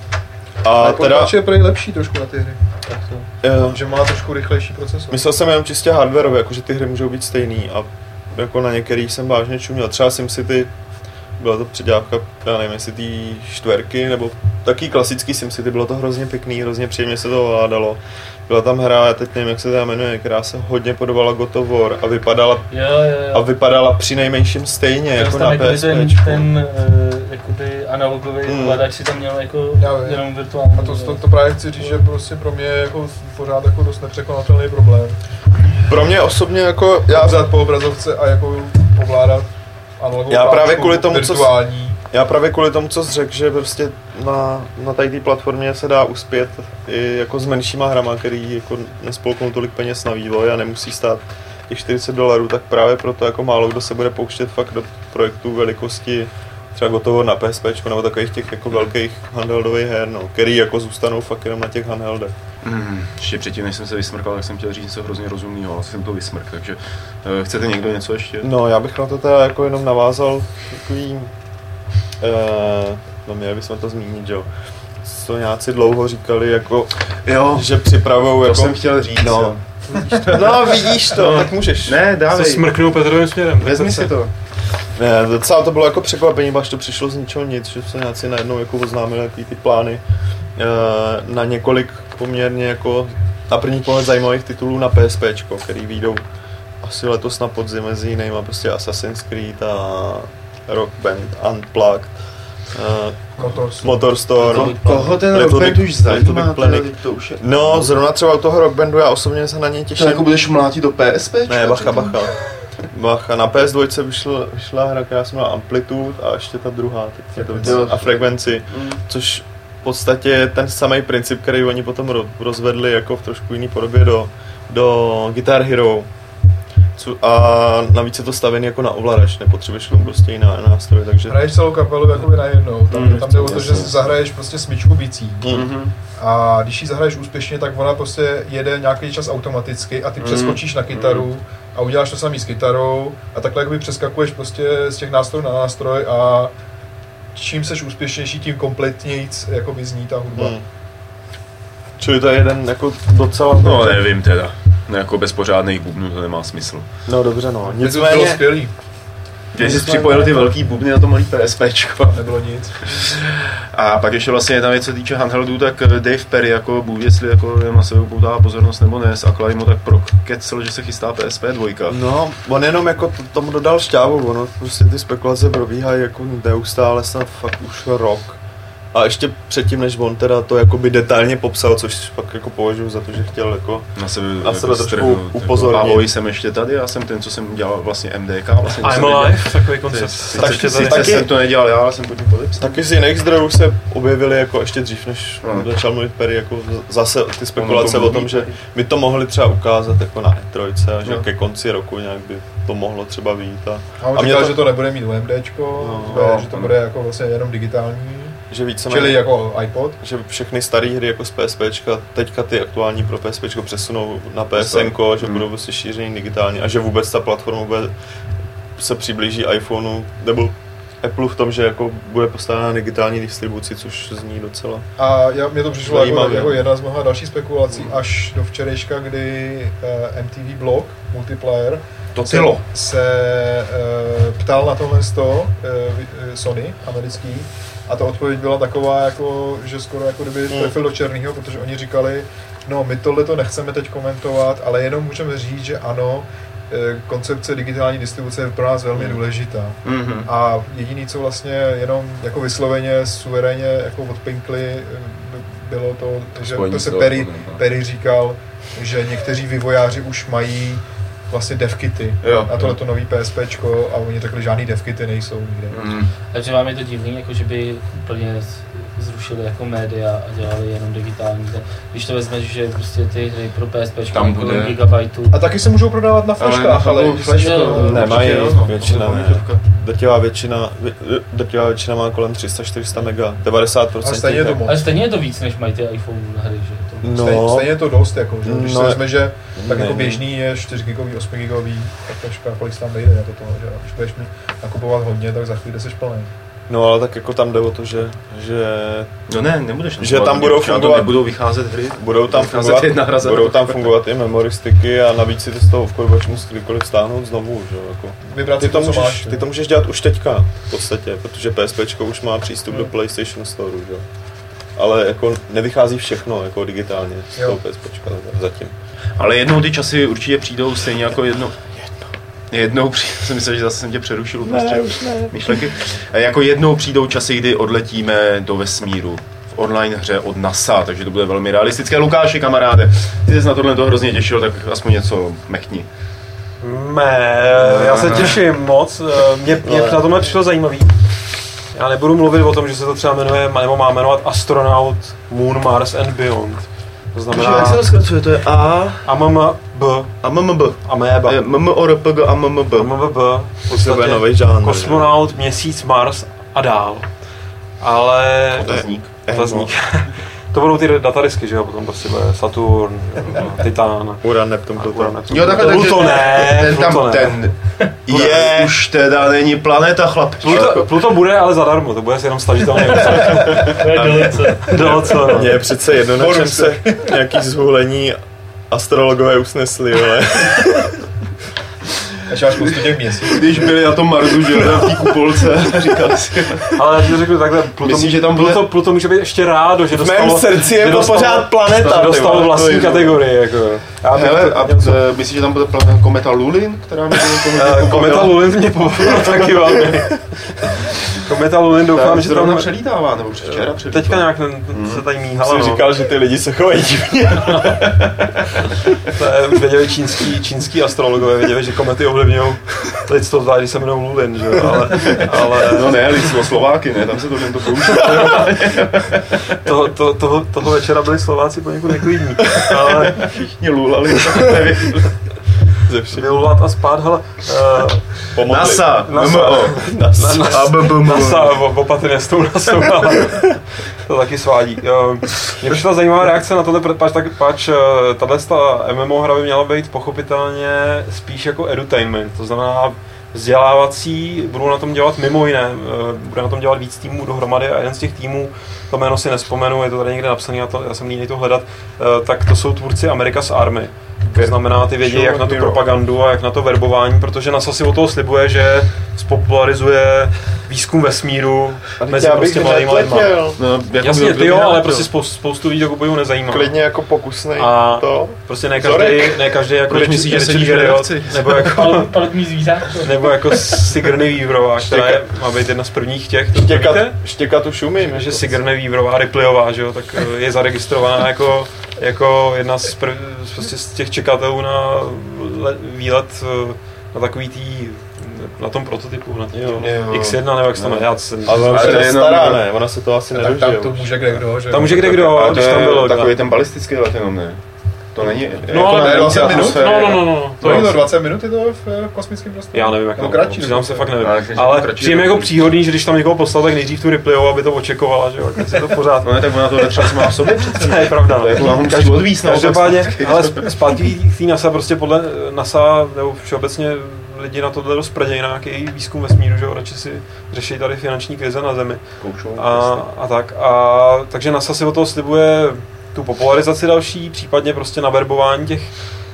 a A teda, teda je prý lepší trošku na ty hry. Tak to, eh, že má trošku rychlejší procesor. myslel jsem jenom čistě hardwareově, jako že ty hry můžou být stejný a jako na některých jsem vážně čuměl, třeba SimCity, byla to předělávka, já nevím jestli tý čtverky, nebo taký klasický SimCity, bylo to hrozně pěkný, hrozně příjemně se to ovládalo. Byla tam hra, já teď nevím, jak se to jmenuje, která se hodně podobala God of War a vypadala, Jo, jo, jo. a vypadala při nejmenším stejně, jako na jakoby ten, PSPčku. ten uh, jakoby analogový Hmm. ovladač si tam měl jako Já vím. jenom virtuální. A to, to, to právě chci říct, že prostě pro mě je jako pořád jako dost nepřekonatelný problém. Pro mě osobně jako, já, Pořád po obrazovce a jako ovládat analogovou Já právě práčku kvůli tomu, co s- virtuální. já právě kvůli tomu, co jsi řekl, že prostě na, na tady té platformě se dá uspět i jako s menšíma hrama, který jako nespolknou tolik peněz na vývoj a nemusí stát těch čtyřicet dolarů, tak právě proto jako málo kdo se bude pouštět fakt do projektů velikosti třeba gotovo na PSPčku nebo takových těch jako velkých handheldových her, no, který jako zůstanou fakt jenom na těch handheldech. Mm, ještě předtím, než jsem se vysmrkal, tak jsem chtěl říct něco hrozně rozumného, ale jsem to vysmrk, takže uh, chcete někdo něco ještě? No, já bych na to teda jako jenom navázal takový, uh, no měli bychom to zmínit, jo. Co nějací dlouho říkali, jako, Jo, že připravou to jako... jsem chtěl říct. No, no vidíš to, no, tak můžeš. Ne, Se dávej, smrknou Petrovým směrem. vezmi si to. Ne, docela to bylo jako překvapení, až to přišlo z ničeho nic, že se nějací najednou jako oznámili takový ty plány uh, na několik poměrně jako na první pohled zajímavých titulů na PSPčko, který vyjdou asi letos na podzim mezi jinýma, prostě Assassin's Creed a Rock Band Unplugged, uh, Motors. Motorstorm. Ko- koho ten Little Rock Band Big- už zajímá, Little Big teda, to už je... No, zrovna třeba u toho Rock Bandu já osobně se na něj To těším. jako budeš mlátit do P S P? Ne, bacha, bacha. Bacha, na P S dva vyšla, vyšla hra, která se jmenuje Amplitude a ještě ta druhá, teď to Jo. a Frequency, Mm. což v podstatě je ten samý princip, který oni potom ro- rozvedli jako v trošku jiný podobě do, do Guitar Hero. Co, a navíc je to stavěný jako na ovladač, nepotřebuješ k tomu prostě jiná nástroj, takže... Hraješ celou kapelu jakoby najednou, tam, Mm, tam jde o to, že jasně. zahraješ prostě smyčku bicí. Mhm. A když ji zahraješ úspěšně, tak ona prostě jede nějaký čas automaticky a ty Mm. přeskočíš na kytaru a uděláš to samý s kytarou a takhle jakoby přeskakuješ prostě z těch nástrojů na nástroj a čím seš úspěšnější, tím kompletnějíc jakoby zní ta hudba. Hmm. Čili to je jeden jako docela... No nevím teda. No jako bez pořádných bubnů to nemá smysl. No dobře no, Nicméně... To bylo nicméně... skvělý, Když jsi připojil ty velký bubny na to malý PSPčko. nebylo nic. A pak ještě vlastně jedna věc, co týče handheldů, tak Dave Perry jako Bůh, jestli jako na sebe upoutává pozornost nebo ne, s Aklai mu tak prokecel, že se chystá P S P dva. No, on jenom jako t- tomu dodal šťávu, ono prostě ty spekulace probíhají jako neustále snad fakt už rok. A ještě předtím, než on teda to jakoby detailně popsal, což pak jako považuji za to, že chtěl jako... Na sebe, Na jako sebe trošku strhnout, upozornit. Jako, ahoj, jsem ještě tady, já jsem ten, co jsem dělal vlastně M D K. Vlastně, I'm alive, takový koncept. Sice, Tak sice, si- sice taky- jsem to nedělal já, ale jsem pod tím podepsal. Taky z jiných zdrojů se objevily jako ještě dřív, než No. začal mluvit Perry, jako zase ty spekulace Ono to o tom, mluví že taky. by to mohli třeba ukázat jako na E tři a že No. ke konci roku nějak by to mohlo třeba vyjít. A, A on A mě říkal, to- že to nebude mít UMDčko, No, že, no, že to no. bude jako vlastně jenom digitální, že více čili jako iPod. že všechny staré hry jako z PSPčka, teďka ty aktuální pro PSPčko přesunou na PSNko, že Hmm. budou prostě šíření digitálně a že vůbec ta platforma bude, se přiblíží iPhoneu nebo Apple v tom, že jako bude postavená na digitální distribuci, což zní docela. A já, mě to přišlo jako, Zajímavě. jako jedna z mnoha dalších spekulací až do včerejška, kdy uh, M T V Blog, Multiplayer, To se, tylo. se uh, ptal na tohle sto uh, Sony americký a ta odpověď byla taková, jako, že skoro jako kdyby Hmm. trefil do černého, protože oni říkali, no my tohle to nechceme teď komentovat, ale jenom můžeme říct, že ano, eh, koncepce digitální distribuce je pro nás velmi Hmm. důležitá. Mhm. A jediný, co vlastně jenom jako vysloveně, suverénně jako odpinkli, eh, bylo to, že Spojení prostě s toho Perry, iPodem, no. Perry říkal, že někteří vývojáři už mají vlastně devkity Jo, a tohle jo. to nový PSPčko a oni řekli, žádný devkity nejsou nikde. Mhm. Takže vám je to divný, jako že by úplně z- zrušili jako média a dělali jenom digitální. Když to vezmeš, že prostě ty hry pro PSP Tam mají bude. kolik gigabajtů. A taky se můžou prodávat na flashkách, ale, ale když flash se- to- Nemají, určitě jo, no. většina To ne. paměťovka. Drtivá většina, vě- drtivá většina má kolem tři sta čtyři sta mega, devadesát procent. ale stejně je to moc. Ale stejně je to víc, než mají ty iPhone hry, že to No, Stejně, stejně je to dost, jako, že? Když No, se vezme, že tak ne, jako ne. běžný je čtyři gigový, osm gigový, tak flashka, kolik se tam vejde jako toho, že? Když budeš mi nakupovat hodně, tak za chvíli seš plný. no ale tak jako tam jde o to, že, že No ne, nebudeš Že tam budou protože na to fungovat- nebudou vycházet hry. budou tam Vycházet fungovat, jedna hra za budou rok. tam fungovat i memory sticky a navíc si to z toho obchodovač musí kdykoliv stáhnout znovu, že jo, jako. Vybrat Ty si to, to, co můžeš, máš. ty to můžeš dělat už teďka v podstatě, protože PSPčko už má přístup do Hmm. PlayStation Store, že jo. Ale jako nevychází všechno jako digitálně z Jo. toho PSPčka zatím. Ale jednou ty časy určitě přijdou stejně jako jednou. Jednou přijdou, jsem myslel, že zase jsem tě přerušil uprostřed myšlenky. A jako jednou přijdou časy, kdy odletíme do vesmíru v online hře od NASA, takže to bude velmi realistické. Lukáši, kamaráde, ty jsi na tohle to hrozně těšil, tak aspoň něco mechni. Mé, já se těším moc, mě, mě na tomhle přišlo zajímavý. Já nebudu mluvit o tom, že se to třeba jmenuje, nebo má jmenovat Astronaut Moon, Mars and Beyond. To znamená to zkracuje, to je A, A M M B, a M M B. Améba. M M O R P G a M M B. M M B, v To bude podstatě nový žánr. kosmonaut, měsíc, Mars a dál. Ale... Otazník. Otazník. To budou ty datadisky, že jo, potom prostě bude Saturn, Titan, Uran, Neptun, Pluton. Jo, takhle, takže Pluto ne, ten, tam, Pluto ne. ten je, už teda není planeta, chlap. Pluto, Pluto bude, ale zadarmo, to bude jenom stažitelný. To je dolice. Dolice, no. Mně je přece jedno, na čem se nějaký zhulení astrologové usnesli, ale... Až máš spoustu těch měsíců. Když byli na tom Marsu, že jo, v té kupolce, říkal si. Ale já ti to řeknu takhle, Pluto, Myslíš, že tam bude- Pluto, Pluto může být ještě rádo, že V dostalo... mém srdci je že to dostalo- pořád planeta, že ty dostalo vole, to vlastní je- kategorii, jako. Já bych Hele, to- a e, myslíš, že tam bude planeta kometa Lulin, která mě Eh, Kometa Lulin mě pobavila taky velmi. Kometa Lulin doufám, že zrovna tam... přelítává, nebo včera přelítává. Teďka nějak ten, se tady míhala, Jsi no. říkal, že ty lidi se chovají divně. To je, už věděli čínský, čínský astrologové, věděli, že komety ovlivňují lidstvo, zvlášť, když se jmenou Lulin, že jo, ale... ale No ne, lidstvo Slováky, ne, tam se to jen to používá. to, to, toho, toho večera byli Slováci poněkud neklidní, ale Všichni lulali. Ze všech. vylovat a spát, hele... Uh, Pomodli. NASA, NASA. M M O. NASA. A B B M O. NASA, opatrně s tou nasou, ale to taky svádí. Uh, Mně přišla zajímavá reakce na tohle, pač, tak, pač tato M M O hra by měla být pochopitelně spíš jako edutainment, to znamená vzdělávací, budou na tom dělat mimo jiné, uh, bude na tom dělat víc týmů dohromady a jeden z těch týmů, to jméno si nespomenu, je to tady někde napsané, já, to, já jsem línej to hledat, uh, tak to jsou tvůrci America's Army. To znamená, ty vědí, jak na tu propagandu a jak na to verbování, protože NASA si o toho slibuje, že spopularizuje výzkum vesmíru mezi Já bych prostě mladýma lidma. neletěl. No, jako Jasně, by- ty by jo, rád, ale prostě spoustu, spoustu lidí to kupují nezajímá. Klidně jako pokusnej A to. prostě ne každý, Zorek. ne každý jako Proč Richard- myslíš, že Richard sedíš v Garriott, redakci? nebo jako, Pal, palební zvířátko. nebo jako Sigourney Weaverová, která je, má být jedna z prvních těch, to Štěkat, víte? štěkat už umím. Že jako. Sigourney Weaverová, Ripleyová, že jo, tak eh, je zaregistrovaná jako, jako jedna z, prv, prostě z těch čekatelů na le, výlet eh, na takový tý, na tom prototypu, na tý, Jo. Jo. X jedna, nebo jak se to jmenuje, já jsem... Ale ona už Ale je jenom- stará, ne? Ona se to asi Tak tam nedožije. to může kde kdo, že? Tam může kde kdo, A to když tam je bylo. takový kdo. ten balistický let jenom, ne? To není... No, ale to dvacet minut? atmosféra. No, no, no, no. To je to dvacet minut, je to v v kosmickém prostoru? Já nevím, jak Nebo to kratší. přiznám se, fakt nevím. Ale když Ale je to kratší, přijím tak- jako příhodný, že když tam někoho poslal, tak nejdřív tu Ripleyovou, aby to očekovala, že jo, tak si to pořád. No ne, tak ona to třeba má v sobě přece. To je pravda. To je to mám musí odvíct. no, Každopádně, tak- ale sp- zpátky k té NASA, prostě podle NASA, nebo všeobecně lidi na tohle dost prdějí na nějaký výzkum vesmíru, že jo, radši si řeší tady finanční krize na Zemi. Koušou, A, a tak. A, takže NASA si o toho slibuje tu popularizaci další, případně prostě naverbování těch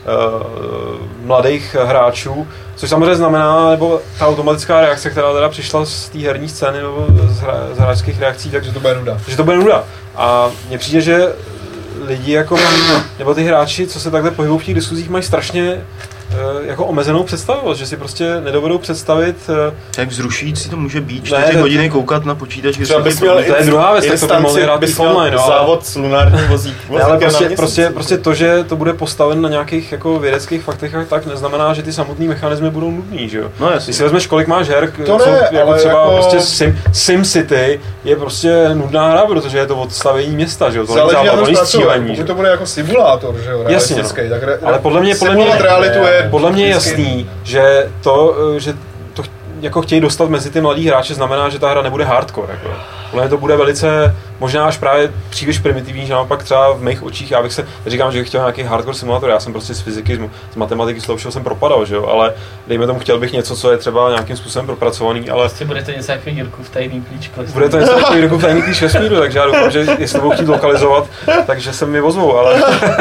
uh, mladých hráčů, což samozřejmě znamená, nebo ta automatická reakce, která teda přišla z té herní scény nebo z, hra, z hráčských reakcí, takže Takže to bude nuda. že to bude nuda. A mně přijde, že lidi jako, nebo ty hráči, co se takhle pohybují v těch diskuzích, mají strašně eh, jako omezenou představivost, že si prostě nedovedou představit. eh, Jak vzrušující to může být, Ne, čtyři to- hodiny koukat na počítač, kde Třeba se bys ty měl problémy- To je druhá věc, tak to by mohli instanci, hrát bys víc měl online, no, ale- závod s lunárním vozík, Ne, ale vozíkem na prostě, měsíc. prostě, prostě to, že to bude postaven na nějakých jako vědeckých faktech, tak neznamená, že ty samotné mechanismy budou nudný, že jo? No Když jasně. si vezmeš, kolik máš her, k- To co, ne, jako ale třeba jako- prostě Sim, Sim City je prostě nudná hra, protože je to od stavění města, že jo? To není Záleží na zábava, tom to není zpracování. střílení, že Pokud jo? to bude jako simulátor, že jo, Jasně, no. realistický, tak re, Ale podle mě, podle mě, simulovat realitu je podle mě je vždycky- jasný, že to, že to ch- jako chtějí dostat mezi ty mladý hráče, znamená, že ta hra nebude hardcore. Jako. Podle mě to bude velice, možná až právě příliš primitivní, že naopak třeba v mých očích, já bych se, neříkám, že bych chtěl nějaký hardcore simulator, já jsem prostě z fyziky, z, z matematiky, z toho všeho jsem propadal, že jo, ale dejme tomu, chtěl bych něco, co je třeba nějakým způsobem propracovaný, ale Prostě bude to něco jako Jirku v tajný klíčko. bude to něco takový jako v tajný klíč vesmíru, takže já doufám, že jestli budou chtít lokalizovat, takže se mi ozvou, ale,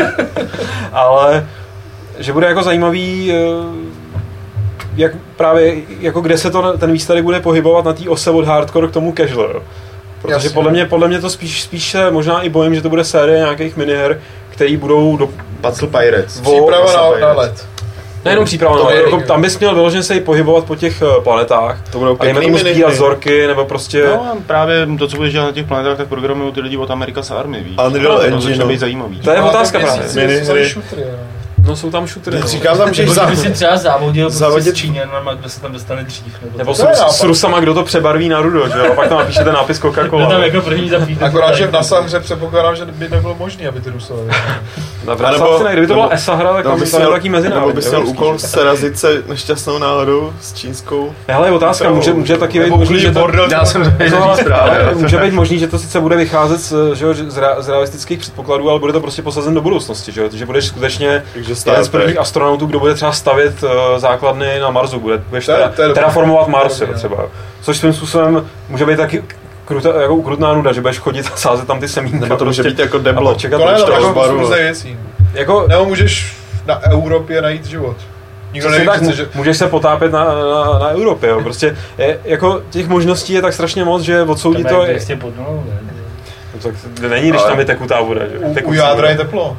ale že bude jako zajímavý, eh, jak právě, jako kde se to, ten výsledek bude pohybovat na té ose od hardcore k tomu casual, jo. Protože Jasně. podle mě, podle mě to spíš, spíš se možná i bojím, že to bude série nějakých miniher, které budou do, Puzzle Pirates. Vo- Příprava Puzzle na, na Pirates. let. nejenom příprava, To no, je- jako, tam bys měl vyloženě se i pohybovat po těch eh, planetách. To budou A dejme pěkný tomu sbírat minihry. vzorky, nebo prostě... No a právě to, co budeš dělat na těch planetách, tak programují ty lidi od America's Army, víš? Unreal to Engine, začne no. být zajímavý. To je No a otázka to právě. měsíc, Minihry. co jsou shootery, no. No jsou tam šutry. Teď říkám tam, že Nebo za... kdyby si třeba závodil prostě Závodit- s Číňanama, kdo se tam dostane dřív. Nebo, Nebo to, s, s, s Rusama, kdo to přebarví na rudo, že jo? A pak tam napíšete nápis kdo Coca-Cola. tam jako první zapít. Akorát, že na Sahře předpokládám, že by nebylo možné, aby ty Rusové. Na A Vraclavci nebo- ne, kdyby to byla nebo- ESA hra, tak Nebo tam by bys to měl, nebyl taký mezinárodní. nebo bys měl evropský, úkol že? srazit se nešťastnou náhodou s čínskou. Hele, otázka, může, může taky být Nebo možný, že to... bordel. Já jsem to No, ale- právě. ale může být možný, že to sice bude vycházet z, že, jo, z, rea- z realistických předpokladů, ale bude to prostě posazen do budoucnosti, že, jo? že budeš skutečně Takže jeden Star z prvních Trek. astronautů, kdo bude třeba stavět uh, základny na Marsu, bude, budeš To je- teda, to je dobrý. terraformovat Mars, jo, Dobrý, třeba. Což svým způsobem může být taky kruta, jako ukrutná nuda, že budeš chodit a sázet tam ty semínka. Nebo to může prostě, být jako a deblo. pak čekat, To ne, než to to jako rozbaru, různé ale- věcí. jako, Nebo můžeš na Evropě najít život. Nikdo Přesně neví tak, přece, mu- že... můžeš se potápět na, na, na Evropě, jo. Prostě je, jako těch možností je tak strašně moc, že odsoudí Tam to... je dvě stě pod nulou, ne? No, tak není, když Ale- tam je tekutá voda, že? U, u Tekutá jádra voda. je teplo.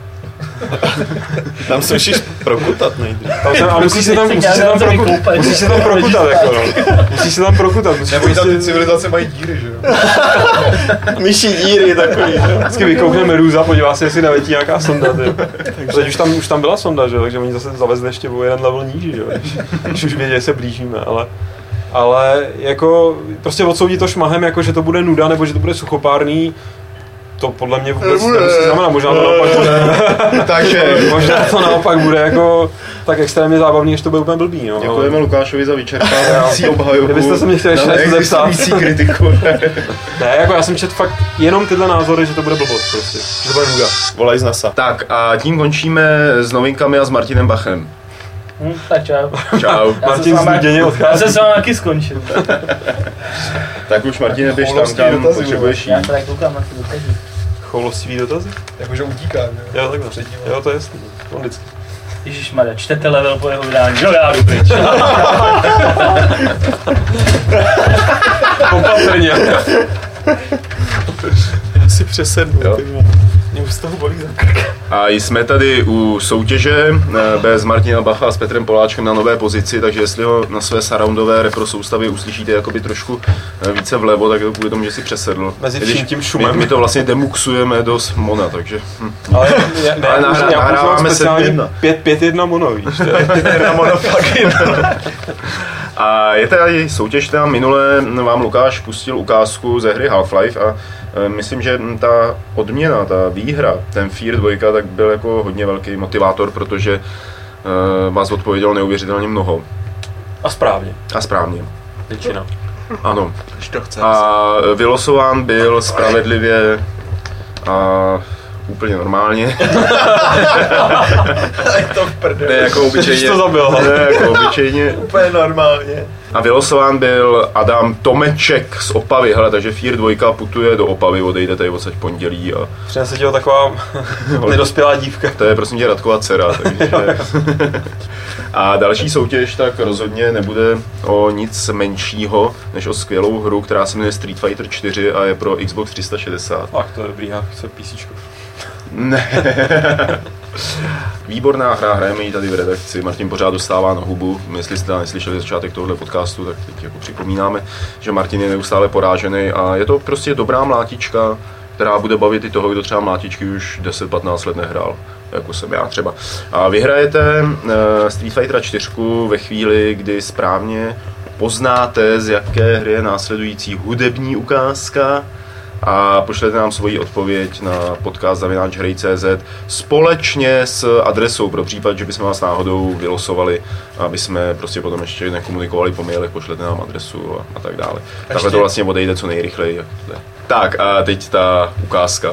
Tam se musíš prokutat nejdřív. Tam se, a musíš se tam, musíš se tam, prokutat, musíš se tam prokutat, jako no. Musíš se tam prokutat, musíš Nebo tam ty prostě... civilizace mají díry, že jo? Myší díry takový, jo. Vždycky vykoukne Meduza, podívá se, jestli naletí nějaká sonda, ty. Teď už tam, už tam byla sonda, že? Takže oni zase zavezli ještě o jeden level níž, že? Když, když už vědí, že se blížíme, ale... Ale jako prostě odsoudí to šmahem, jako že to bude nuda, nebo že to bude suchopárný, to podle mě vůbec Nebude. nemusí znamenat, možná to naopak bude, Takže... možná to naopak bude jako tak extrémně zábavný, než to bude úplně blbý, no. Děkujeme Lukášovi za vyčerpávající obhajobu. Kdybyste se mě chtěli ještě na něco zeptat. neexistující kritiku. Ne, jako já jsem četl fakt jenom tyhle názory, že to bude blbost prostě, že to bude nuda. Volaj z NASA. Tak a tím končíme s novinkami a s Martinem Bachem. Hm, tak čau. Čau. Já Martin jsem s váma- znuděně Já odchází. jsem s váma taky skončil. Tak už Martine, běž tam, Choulostivý kam dotazy potřebuješ Já jít. teda koukám na ty dotazy. Choulostivý dotazy? Jakože utíká, že jo? Jo, takhle. Před ním. Jo, to je jasný. On vždycky. Ježišmarja, čtete level po jeho vydání. Jo, já jdu pryč. Opatrně. Já si přesednu, Jo. ty vole. Mě už z toho bolí za krk. A jsme tady u soutěže eh, bez Martina Bacha a s Petrem Poláčkem na nové pozici, takže jestli ho na své surroundové repro soustavě uslyšíte jakoby trošku eh, více vlevo, tak je to kvůli tomu, že si přesedl. Mezi I když vším tím šumem. My, my to vlastně demuxujeme do Mona, takže... Hm. Ale já, ne, Ale já, nahrá- já používám nahráváme speciální sedm jedna. pět pět jedna mono, víš. Na monoplugin. A je tady soutěž, teda minule vám Lukáš pustil ukázku ze hry Half-Life a e, myslím, že ta odměna, ta výhra, ten Fear dva, tak byl jako hodně velký motivátor, protože e, vás odpovědělo neuvěřitelně mnoho. A správně. A správně. Většina. Ano. Když to chce. A vylosován byl spravedlivě a úplně normálně. Je to v prdeli. Ne jako Když obyčejně. to zabil. Ne jako obyčejně. Úplně normálně. A vylosován byl Adam Tomeček z Opavy, hele, takže Fear dva putuje do Opavy, odejde tady odsaď pondělí a Přinese ti ho taková nedospělá dívka. to je prosím tě Radková dcera, takže... A další soutěž tak rozhodně nebude o nic menšího, než o skvělou hru, která se jmenuje Street Fighter čtyři a je pro Xbox tři sta šedesát. Tak to je dobrý, já chci písíčko. Ne. Výborná hra, hrajeme ji tady v redakci, Martin pořád dostává na hubu. Jestli jste neslyšeli začátek tohoto podcastu, tak teď jako připomínáme, že Martin je neustále porážený a je to prostě dobrá mlátička, která bude bavit i toho, kdo třeba mlátičky už deset patnáct let nehrál, jako jsem já třeba. A vyhrajete uh, Street Fighter čtyři ve chvíli, kdy správně poznáte, z jaké hry je následující hudební ukázka, a pošlete nám svoji odpověď na podcast zavináč hrej tečka cé zet společně s adresou pro případ, že bychom vás náhodou vylosovali, aby jsme prostě potom ještě nekomunikovali po mailech, pošlete nám adresu a, a tak dále. Takhle to vlastně odejde co nejrychleji. Tak a teď ta ukázka.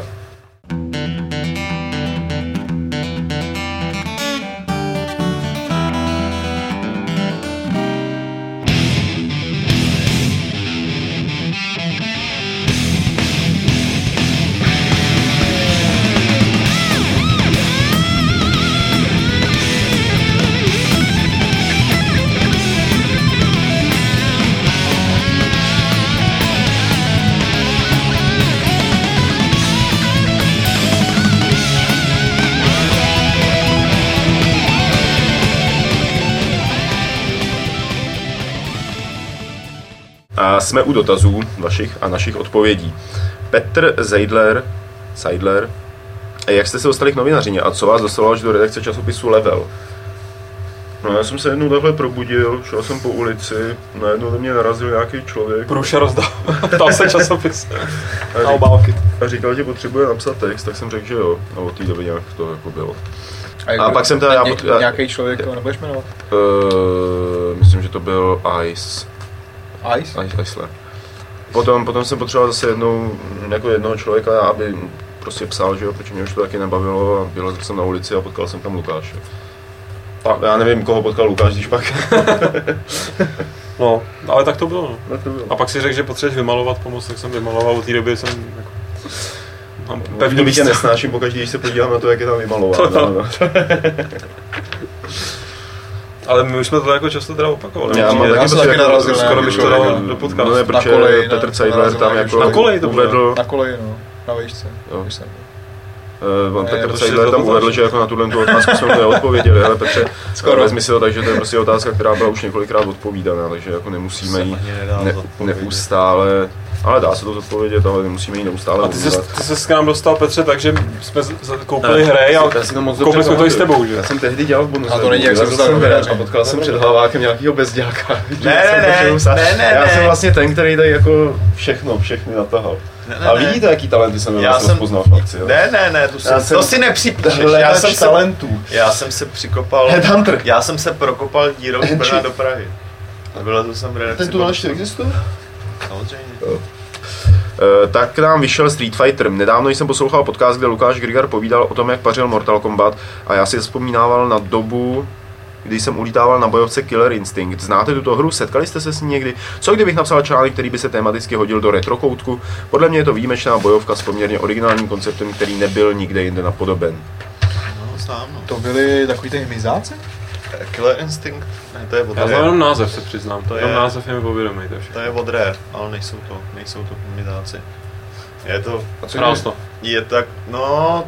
A jsme u dotazů vašich a našich odpovědí. Petr Zeidler, Seidler Jak jste se dostali k novinařině a co vás dostalo až do redakce časopisu Level? No já jsem se jednou takhle probudil, šel jsem po ulici, najednou na mě narazil nějaký člověk. Průša rozdal, ptal se časopis a, a řík, obálky. a říkal, že potřebuje napsat text, tak jsem řekl, že jo. A od té doby nějak to jako bylo. A, A pak jsem teda... ně, Já, já, nějaký člověk, toho nebudeš jmenovat? Uh, myslím, že to byl Ice. Ice? Ice Iceland. Potom, potom jsem potřeboval zase jednou jako jednoho člověka, aby prostě psal, že jo, protože mě už to taky nebavilo a byl jsem na ulici a potkal jsem tam Lukáše. Tak, já nevím, koho potkal Lukáš, když pak. No, ale tak to bylo. No. Tak to bylo. A pak si řekl, že potřebuješ vymalovat pomoc, tak jsem vymaloval, od té doby jsem jako... Mám Pevně pevný tě místo. nesnáším pokaždý, když se podívám na to, jak je tam vymalován. No, no. Ale my už jsme to jako často teda opakovali. Já mám Já taky jsem pocit, taky jako narazil na skoro nějaký bych to člověk, dal no. do podcastu. Na No ne, protože koleji, Petr na- Zeidler narazil tam na jako člověk. Na koleji to bylo. uvedl, Na koleji, no. Na výšce. Jo. Když jsem- Uh, on Ne, Petr to Zeidler si tam to uvedl, zač- že jako na tuhle tu otázku jsme mu neodpověděli, ale Petře, Skoro. vezmi si to tak, že to je prostě otázka, která byla už několikrát odpovídaná, takže jako nemusíme jí Ani nedá ne, zodpovědět. neustále, ale dá se to zodpovědět, ale nemusíme jí neustále A ty se, odvídat. ty se k nám dostal, Petře, takže jsme z- z- koupili Ne, hry a já si to moc dobře koupili jsme to i s pamatuju. tebou, že? Já jsem tehdy dělal v bonus. A to není, jak jsem Vylezl dostal jsem ven novináře. a potkal jsem před hlavákem nějakýho bezdělka. Ne, ne, ne, ne, ne, Já jsem ne. vlastně ten, který tady jako všechno, všechny natahal. Ne, ne, A ne. vidíte, jaký talenty jsem Já vlastně jsem- rozpoznal v akci. jo? Ne, ne, ne, to si, Já jsem- to si nepřipíšeš. Já Hledač jsem, se, talentů. já jsem se přikopal, Headhunter. já jsem se prokopal dírou z Brna do Prahy. A vylezl jsem v redakci. Ten tunel ještě existuje? Samozřejmě. Uh, tak k nám vyšel Street Fighter. Nedávno jsem poslouchal podcast, kde Lukáš Grigar povídal o tom, jak pařil Mortal Kombat a já si vzpomínával na dobu, kdy jsem ulítával na bojovce Killer Instinct. Znáte tuto hru? Setkali jste se s ní někdy? Co kdybych napsal článek, který by se tematicky hodil do retrokoutku? Podle mě je to výjimečná bojovka s poměrně originálním konceptem, který nebyl nikde jinde napodoben. No, znám, no. To byly takový ty hmyzáci? Killer Instinct? Ne, to je od Já znám Rare. jenom název, se přiznám. To Jenom je- název je mi povědomý, to je To všechno. je od Rare, ale nejsou to, nejsou to midáci. Je to, A co Krásno. je tak, no...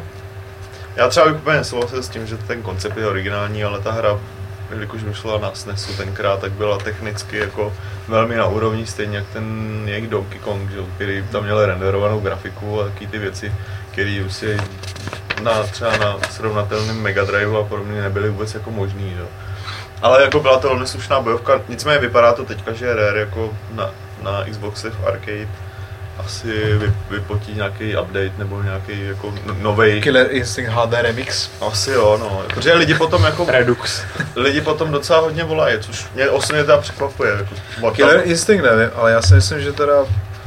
Já třeba bych úplně nesouhlasil s tím, že ten koncept je originální, ale ta hra, jelikož vyšla na SNESu tenkrát, tak byla technicky jako velmi na úrovni, stejně jak ten jejich Donkey Kong, že, jo, který tam měl renderovanou grafiku a taky ty věci, které už si na, třeba na srovnatelném Mega Drive a podobně nebyly vůbec jako možný. Jo. Ale jako byla to velmi slušná bojovka, nicméně vypadá to teďka, že Rare jako na, na Xboxy v Arcade asi vy, vypotí nějaký update nebo nějaký jako novej. Killer Instinct H D Remix. Asi jo, no, protože lidi potom jako, Redux. lidi potom docela hodně volají, což mě osobně teda překvapuje. Jako, Mortal- Killer Instinct nevím, ale já si myslím, že teda...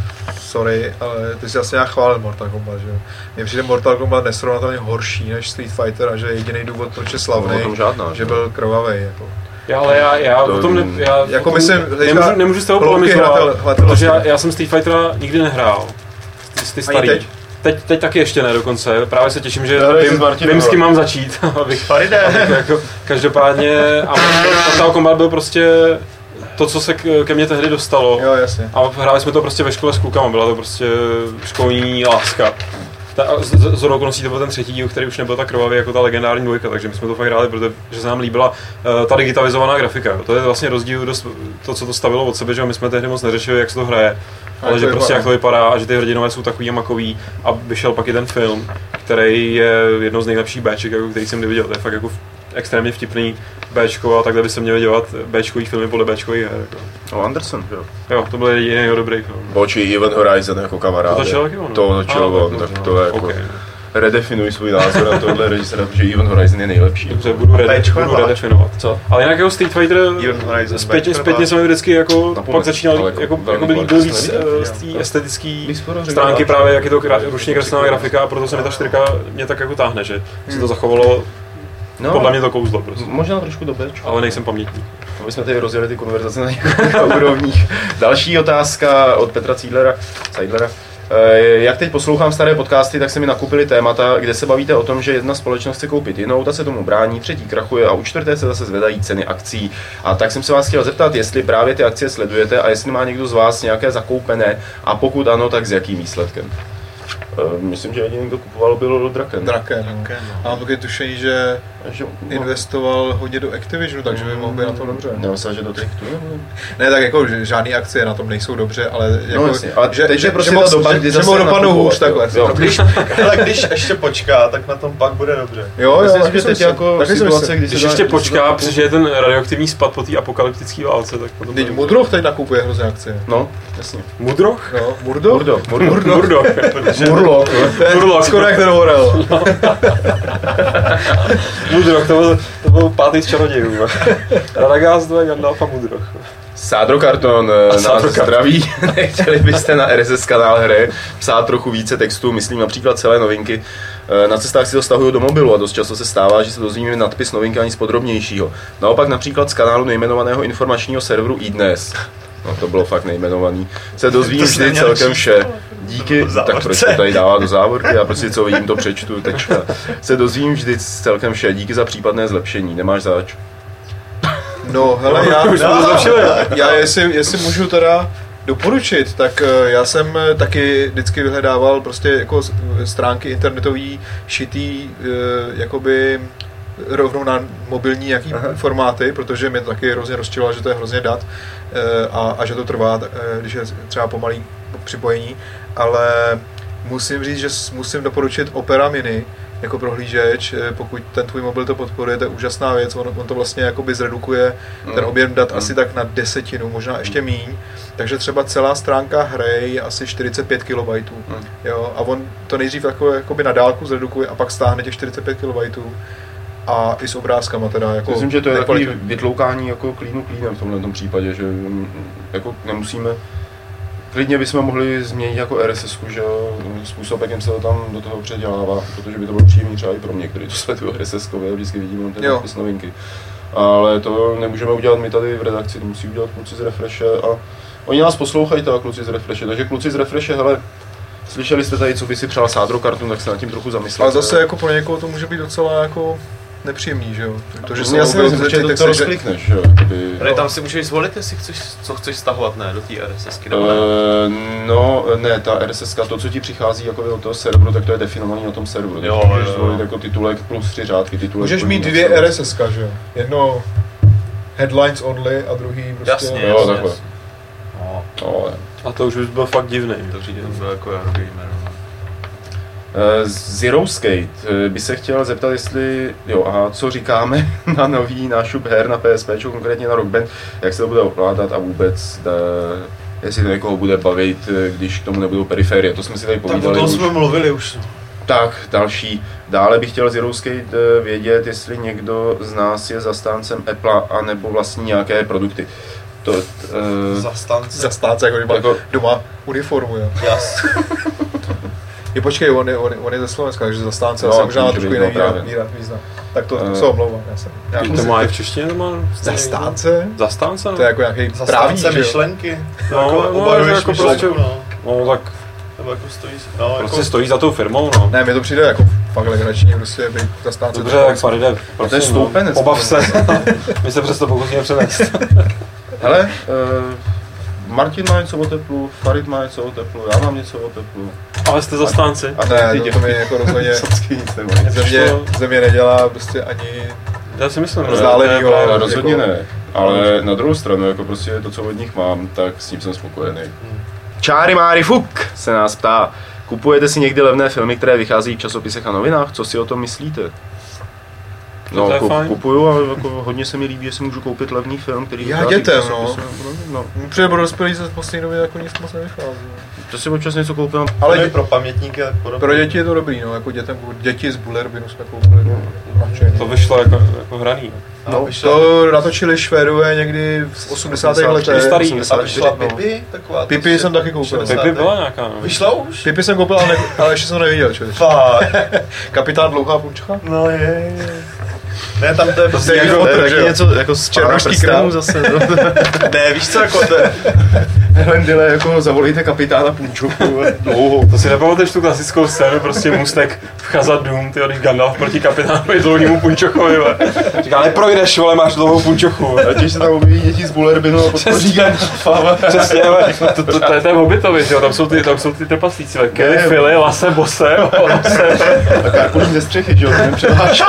Sorry, ale ty jsi asi nějak chválil Mortal Kombat, že jo? Mně přijde Mortal Kombat nesrovnatelně horší než Street Fighter a že jediný důvod, proč je slavný, No, o tom žádná, že že? byl krvavý. Jako. Já, ale já, já To- o tom ne, já jako o tom myslím, nemůžu, teďka nemůžu s tebou hloubky hratel- polemizovat, hletel- protože já, já jsem Street Fightera nikdy nehrál. Ty, ty starý. teď? Teď, teď taky ještě ne dokonce, právě se těším, že Já nejsem vím, s Martinem, vím s ale- kým mám začít, abych, Faride. abych jako, každopádně, a Mortal Kombat byl prostě to, co se k- ke mně tehdy dostalo. Jo, jasně. A hráli jsme to prostě ve škole s klukama, byla to prostě školní láska. Ta, a z, z, z okolností to byl ten třetí díl, který už nebyl tak krvavý jako ta legendární dvojka, takže my jsme to fakt hráli, protože se nám líbila uh, ta digitalizovaná grafika. Jo. To je vlastně rozdíl dost, to, co to stavilo od sebe, že my jsme tehdy moc neřešili, jak se to hraje, ale jak že to prostě vypadá. jak to vypadá a že ty hrdinové jsou takový a makový a vyšel pak i ten film, který je jednou z nejlepších béček, jako, který jsem kdy viděl. To je fakt jako extrémně vtipný béčko a takhle by se měli dělat béčkový filmy podle béčkových her. Jako. No, Anderson, jo. Jo, to byl jediný jeho dobrý film. Bočí Event Horizon jako kamarád. To točil taky on, no? To točil Ah, on, tak tak dobře, to je jako... okay. Redefinuj svůj názor na tohle režisera, protože Event Horizon je nejlepší. Dobře, budu, rede, Béčko budu nebo redefinovat. Co? Ale jinak jako Street Fighter Event Horizon, zpětně, Béčko zpětně nebo- jsem mi vždycky jako Napomeň, pak začínal ale jako, jako jako, velmi jako líbil kvalitně víc neviděl, eh, jo. z té estetické Víc skoro řekl, stránky já- právě, jak je to krá- ručně kreslená grafika a proto se mi ta čtyřka mě tak jako táhne, že si to zachovalo, No, podle mě to kouzlo prostě. možná trošku do Bčka. Ale nejsem pamětník. My jsme tady rozjeli ty konverzace na několika úrovních. Další otázka od Petra Cídlera. Cídlera. Eh, Jak teď poslouchám staré podcasty, tak se mi nakupili témata, kde se bavíte o tom, že jedna společnost chce koupit jinou, ta se tomu brání, třetí krachuje a u čtvrté se zase zvedají ceny akcí. A tak jsem se vás chtěl zeptat, jestli právě ty akcie sledujete a jestli má někdo z vás nějaké zakoupené a pokud ano, tak s jakým výsledkem. Myslím, že jediný, kdo kupoval, byl Draken. Draken, no. A mám taky tušení, že že investoval hodně do Activisionu, takže by mohl být na tom dobře. Nemyslel, že do Take-Two? Ne, tak jako že žádný akcie na tom nejsou dobře, ale jako, No jasně, ale že, teď že, je prostě že, ta mohl- doba, že, kdy že zase mohl dopadnout nakupovat, hůř takhle. jo. No, když, ale když ještě počká, tak na tom pak bude dobře. Jo, jo, Myslím, taky že si teď myslím, jako taky si situace, myslím. kdy Když se ještě dá- počká, přežije ten radioaktivní spad po té apokalyptické válce, tak potom... Teď Mudroch teď nakupuje hrozně akcie. No, jasně. Mudroch? No, Murdoch? Murdo, Murdo. Murdoch. Murloc. Murloc. Skoro jak ten Horel. Mudroch, to byl, to byl pátý z čarodějů. Radagast dva, Gandalf a Mudroch. Sádro Karton nás Sádro Karton. zdraví. Nechtěli byste na R S S kanál hry psát trochu více textu, myslím například celé novinky. Na cestách si to stahuju do mobilu a dost často se stává, že se dozvíme nadpis novinky ani z podrobnějšího. Naopak například z kanálu nejmenovaného informačního serveru iDnes. No to bylo fakt nejmenovaný. Se dozvím vždy celkem vše. Díky, tak proč to tady dává do závorky, já prostě co vidím, to přečtu, tečka. Se dozvím vždy celkem vše, díky za případné zlepšení, nemáš zač. No, hele, já, Už jsme to zlepšili. já jestli, jestli můžu teda doporučit, tak eh, já jsem eh, taky vždycky vyhledával prostě jako s- stránky internetový šitý eh, jakoby rovnou na mobilní jaký Aha. formáty, protože mě to taky hrozně rozčilo, že to je hrozně dat eh, a, a že to trvá, eh, když je třeba pomalý připojení, ale musím říct, že s- musím doporučit Opera Mini jako prohlížeč, eh, pokud ten tvůj mobil to podporuje, to je úžasná věc, on, on to vlastně jakoby zredukuje ten objem dat Mm. asi tak na desetinu, možná ještě míň, takže třeba celá stránka hry je asi čtyřicet pět kilobajtů, Mm. jo, a on to nejdřív jako, jakoby na dálku zredukuje a pak stáhne těch čtyřicet pět kilobajtů a i s obrázkama teda, jako Myslím, že to je takový nekvalitní. vytloukání jako klínu klínem v tomhle tom případě, že mm, jako nemusíme, klidně bychom mohli změnit jako R S S ku, že jo, způsob, jakým se to tam do toho předělává, protože by to bylo příjemný třeba i pro mě, který to sledují R S S kové, vždycky vidíme ten Jo. napis novinky. Ale to nemůžeme udělat my tady v redakci, to musí udělat kluci z Refreshe a oni nás poslouchají teda kluci z Refreshe, takže kluci z Refreshe, hele, slyšeli jste tady, co by si přál Sádro Karton, tak se nad tím trochu zamyslete. Ale zase jako pro někoho to může být docela jako nepříjemný, že jo, to, že no, si jasně, jako určitě to, teď to se- rozklikneš, že jo, jakoby- Tady tam si můžeš zvolit, jestli chceš, co chceš stahovat, ne, do té RSSky, nebo ne? Uh, no, ne, ta R S S, to, co ti přichází jako od toho serveru, tak to je definovaný na tom serveru. Jo, Takže můžeš jo, jo. zvolit jako titulek plus tři řádky, titulek. Můžeš plus mít něco. dvě R S S ka, že jo, jedno headlines only a druhý prostě... Jasně, Jo, jasně. takhle. No, No, ale. A to už by byl fakt divný. to určitě to bylo jako Eurogamer. no. Uh, Zero Skate uh, by se chtěl zeptat, jestli, jo, aha, co říkáme na nový nášup her na P S P, konkrétně na Rock Band, jak se to bude ovládat a vůbec, da, jestli to někoho bude bavit, eh, když k tomu nebudou periferie, to jsme si tady Tak o povídali tom už. jsme mluvili už. Tak, další. Dále bych chtěl Zero Skate eh, vědět, jestli někdo z nás je zastáncem Apple anebo vlastní nějaké produkty. To, uh, Zastánce. Zastánce, jako, jako Jako- doma uniformu, jo. Jas. Je počkej, on je, on, je, on je ze Slovenska, takže zastánce No, asi možná může trošku být, jiný no, právě. výraz, význam. Tak to, to Eh, se omlouvám, já jsem. Já To má i v češtině, to má... Zastánce? Zastánce, no. To je jako nějaký právní, Zastánce že jo? myšlenky. No, jako no, obhajuješ jako myšlenku, prostě- no. No tak Nebo jako stojí, no, prostě jako, stojí za tou firmou, no. Ne, mi to přijde jako fakt legrační, prostě být zastánce. Dobře, tak Faride, to je stoupenec. Obav se. My se přesto pokusíme přenést. hele, uh, Martin má něco o teplu, Farid má něco o teplu, já mám něco o teplu. Ale jste zastánci. A Ne, ty to, to mi jako rozhodně Socky nic nemají. země, země nedělá prostě ani... Já si myslím, že Vzdálenýho. ne, ne, Ale jako- rozhodně ne, ale na druhou stranu, jako prostě to, co od nich mám, tak s tím jsem spokojený. Čáry Máry Fuk se nás ptá, kupujete si někdy levné filmy, které vychází v časopisech a novinách? Co si o tom myslíte? No, To je kup, fajn. kupuju, ale jako hodně se mi líbí, že si můžu koupit levný film, který Já vychází v dětem, časopise. no. Přijde pro dospělí se v poslední době jako nic moc nevychází. To si občas něco koupím. Ale ale dě, pro pamětníky tak podobně. pro děti je to dobrý, no, jako dětem, děti z Bullerbinu jsme koupili, no, nadšení. To vyšlo jako, jako hraný. No, vyšla, To natočili Švédové někdy v osmdesátých letech. starý. a vyšla Pipi, taková. Pipi jsem taky koupil. šedesátá. Pipi byla nějaká, no. Vyšla už? Pipi jsem koupil, ale, ne, ale ještě jsem to neviděl, člověk. Fakt. Kapitán Dlouhá punčka? No je, je. Ne, tam to je prostě jako jako, to je taky že jo. něco jako z Černošský král. zase. No. Ne, víš co, jako to je... Hlendile, jako zavolejte kapitána Punčoku dlouho. To si nepamatuješ tu klasickou scénu, prostě můstek v Chazad-dûm, tyjo, když Gandalf proti kapitánovi dlouhýmu punčochovi, vole. Říká, neprojdeš, vole, máš dlouhou punčochu. A těž se tam objeví děti z Bullerbinu a podpoří Gandalfa. Přesně, ale to, to, to je ten Hobbitovi, jo, tam jsou ty, tam jsou ty trpaslíci, Kelly, Philly, Lasse, Bosse, Lasse. A Karkulín ze střechy, že jo, ten převážel.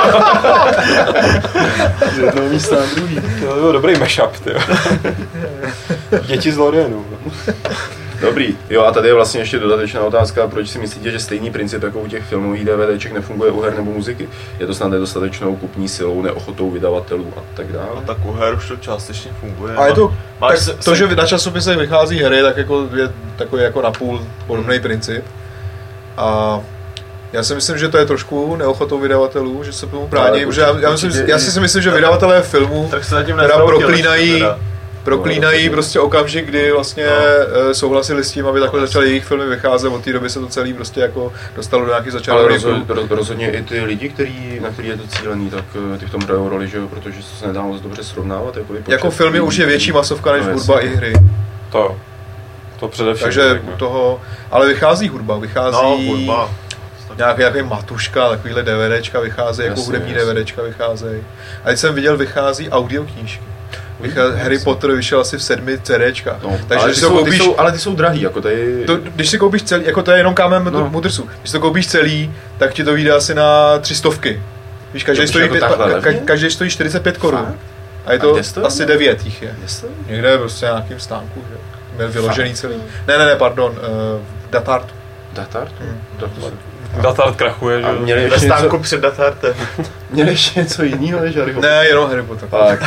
Z jednoho místa na druhý. To byl dobrý mashup, tyjo. Děti z Lorienu. Dobrý, jo a tady je vlastně ještě dodatečná otázka, proč si myslíte, že stejný princip jako u těch filmových DVDček nefunguje u her nebo muziky? Je to snad nedostatečnou kupní silou, neochotou vydavatelů a tak dále? No tak u her už to částečně funguje. A je to, Máš tak se, to, že na časopisech vychází hry, tak jako je takový jako napůl podobný princip. A já si myslím, že to je trošku neochotou vydavatelů, že se tomu brání, protože já, já, myslím, já si myslím, že vydavatelé filmů tak se zatím teda nezhroutili, proklínají, teda. proklínají prostě okamžik, kdy vlastně no. souhlasili s tím, aby takhle začaly jejich filmy vycházet, od té doby se to celé prostě jako dostalo do nějakých Ale začátků. rozhodně, roz, rozhodně i ty lidi, který, na který je to cílený, tak ty v tom hrajou roli, že jo, protože se nedá moc dobře srovnávat. Jako, jako filmy už je větší masovka než no, hudba i hry. To, to především. Takže u toho, ale vychází hudba, vychází No, hudba. nějaký, nějaký matuška, takovýhle DVDčka vycházejí, jako Jasně, hudební jasně. DVDčka vycházejí. A teď jsem viděl, vychází audioknížky. Vychází, Harry Potter vyšel asi v sedmi CDčkách. No, takže ale, když ty to jsou, koupíš, ty jsou, ale ty jsou drahý, jako tady... to, když si koupíš celý, jako to je jenom kámen No. Mudrsu, když to koupíš celý, tak ti to vyjde asi na tři stovky. Víš, každý To stojí, jako pět, takhle ka, levně? každý stojí čtyřicet pět korun. Fakt? A je A to kde stojí? asi devět jich je. Jestli? Někde prostě na nějakým stánku, že? Byl vyložený celý. Ne, ne, ne, pardon, uh, v Datartu. Datart? Hmm. Datart krachuje, že A jo. měli Ve ještě, stánku něco, před Datartem. měli ještě něco jiného než Harry Potter? Ne, jenom Harry Potter. Tak.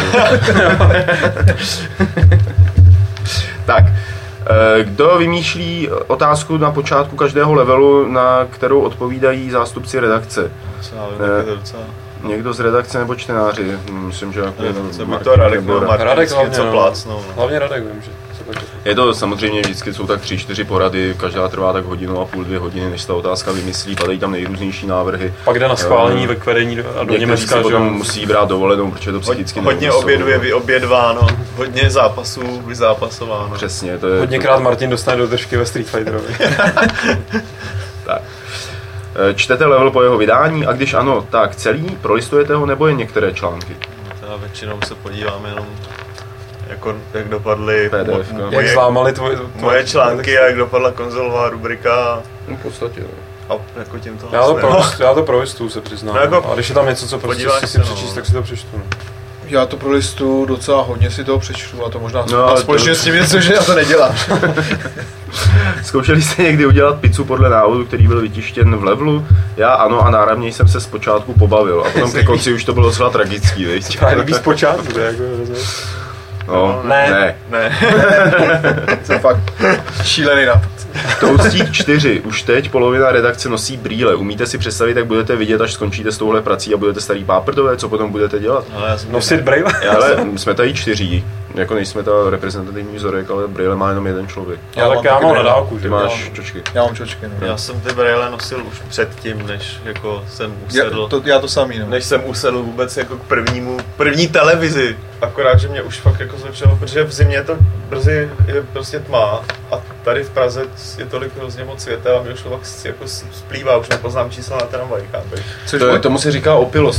tak. eh, Kdo vymýšlí otázku na počátku každého levelu, na kterou odpovídají zástupci redakce? Co já vím, Ne. tak je to docela... Někdo z redakce nebo čtenáři? Myslím, že jako Co by to Radek byl, Radek. Radek Martin, hlavně, co no. plácnou. No. Hlavně Radek vím, že se tak Je to samozřejmě vždycky, jsou tak tři, čtyři porady, každá trvá tak hodinu a půl, dvě hodiny, než ta otázka vymyslí, padají tam nejrůznější návrhy. Pak jde na schválení Eh, ve kvedení a do Někteří Německa, si že potom jo. musí brát dovolenou, protože to psychicky Hodně neunesou. obědů je vyobědváno, hodně zápasů vyzápasováno. Přesně, to je... Hodněkrát Martin dostane do držky ve Street Fighterovi. Tak. Eh, Čtete level po jeho vydání a když ano, tak celý, prolistujete ho nebo jen některé články? Teda většinou se podíváme jenom, jako, jak dopadly P D F, mo- no. Jak moje, zlámali tvoje... moje články a jak dopadla konzolová rubrika No, v podstatě, no. a jako tím to Já to, vlastně- pro, já to prolistuju, se přiznám. No jako- A když je tam něco, co prostě podíváš si, se, si přečíst, no. tak si to přečtu. No. Já to prolistu docela hodně si toho přečtu a to možná No, a ale společně to- s tím něco, že já to nedělám. Zkoušeli jste někdy udělat pizzu podle návodu, který byl vytištěn v levelu? Já ano a náramně jsem se zpočátku pobavil a potom ke konci už to bylo docela tragický, viď? Právě líbí zpočátku, to je jako hrozně. No, Ne. ne. Ne. To je fakt šílený nápad. Toustík čtyři. Už teď polovina redakce nosí brýle. Umíte si představit, jak budete vidět, až skončíte s touhle prací a budete starý páprdové? Co potom budete dělat? Ale já jsem Nosit brejle? Ale jsme tady čtyři. Jako nejsme ta reprezentativní vzorek, ale brýle má jenom jeden člověk. Já, tak já taky mám na brýle. dálku, že Ty jo. máš čočky. Já mám čočky, no. Já jsem ty brejle nosil už předtím, než jako jsem Já usedl. to, já to samý, no. Než jsem usedl vůbec jako k prvnímu, první televizi. Akorát, že mě už fakt jako začalo, protože v zimě to brzy je prostě tma a tady v Praze je tolik hrozně moc světa a mě už to fakt jako splývá, už nepoznám čísla na tramvaj, chápeš? Což To, tomu se říká opilost.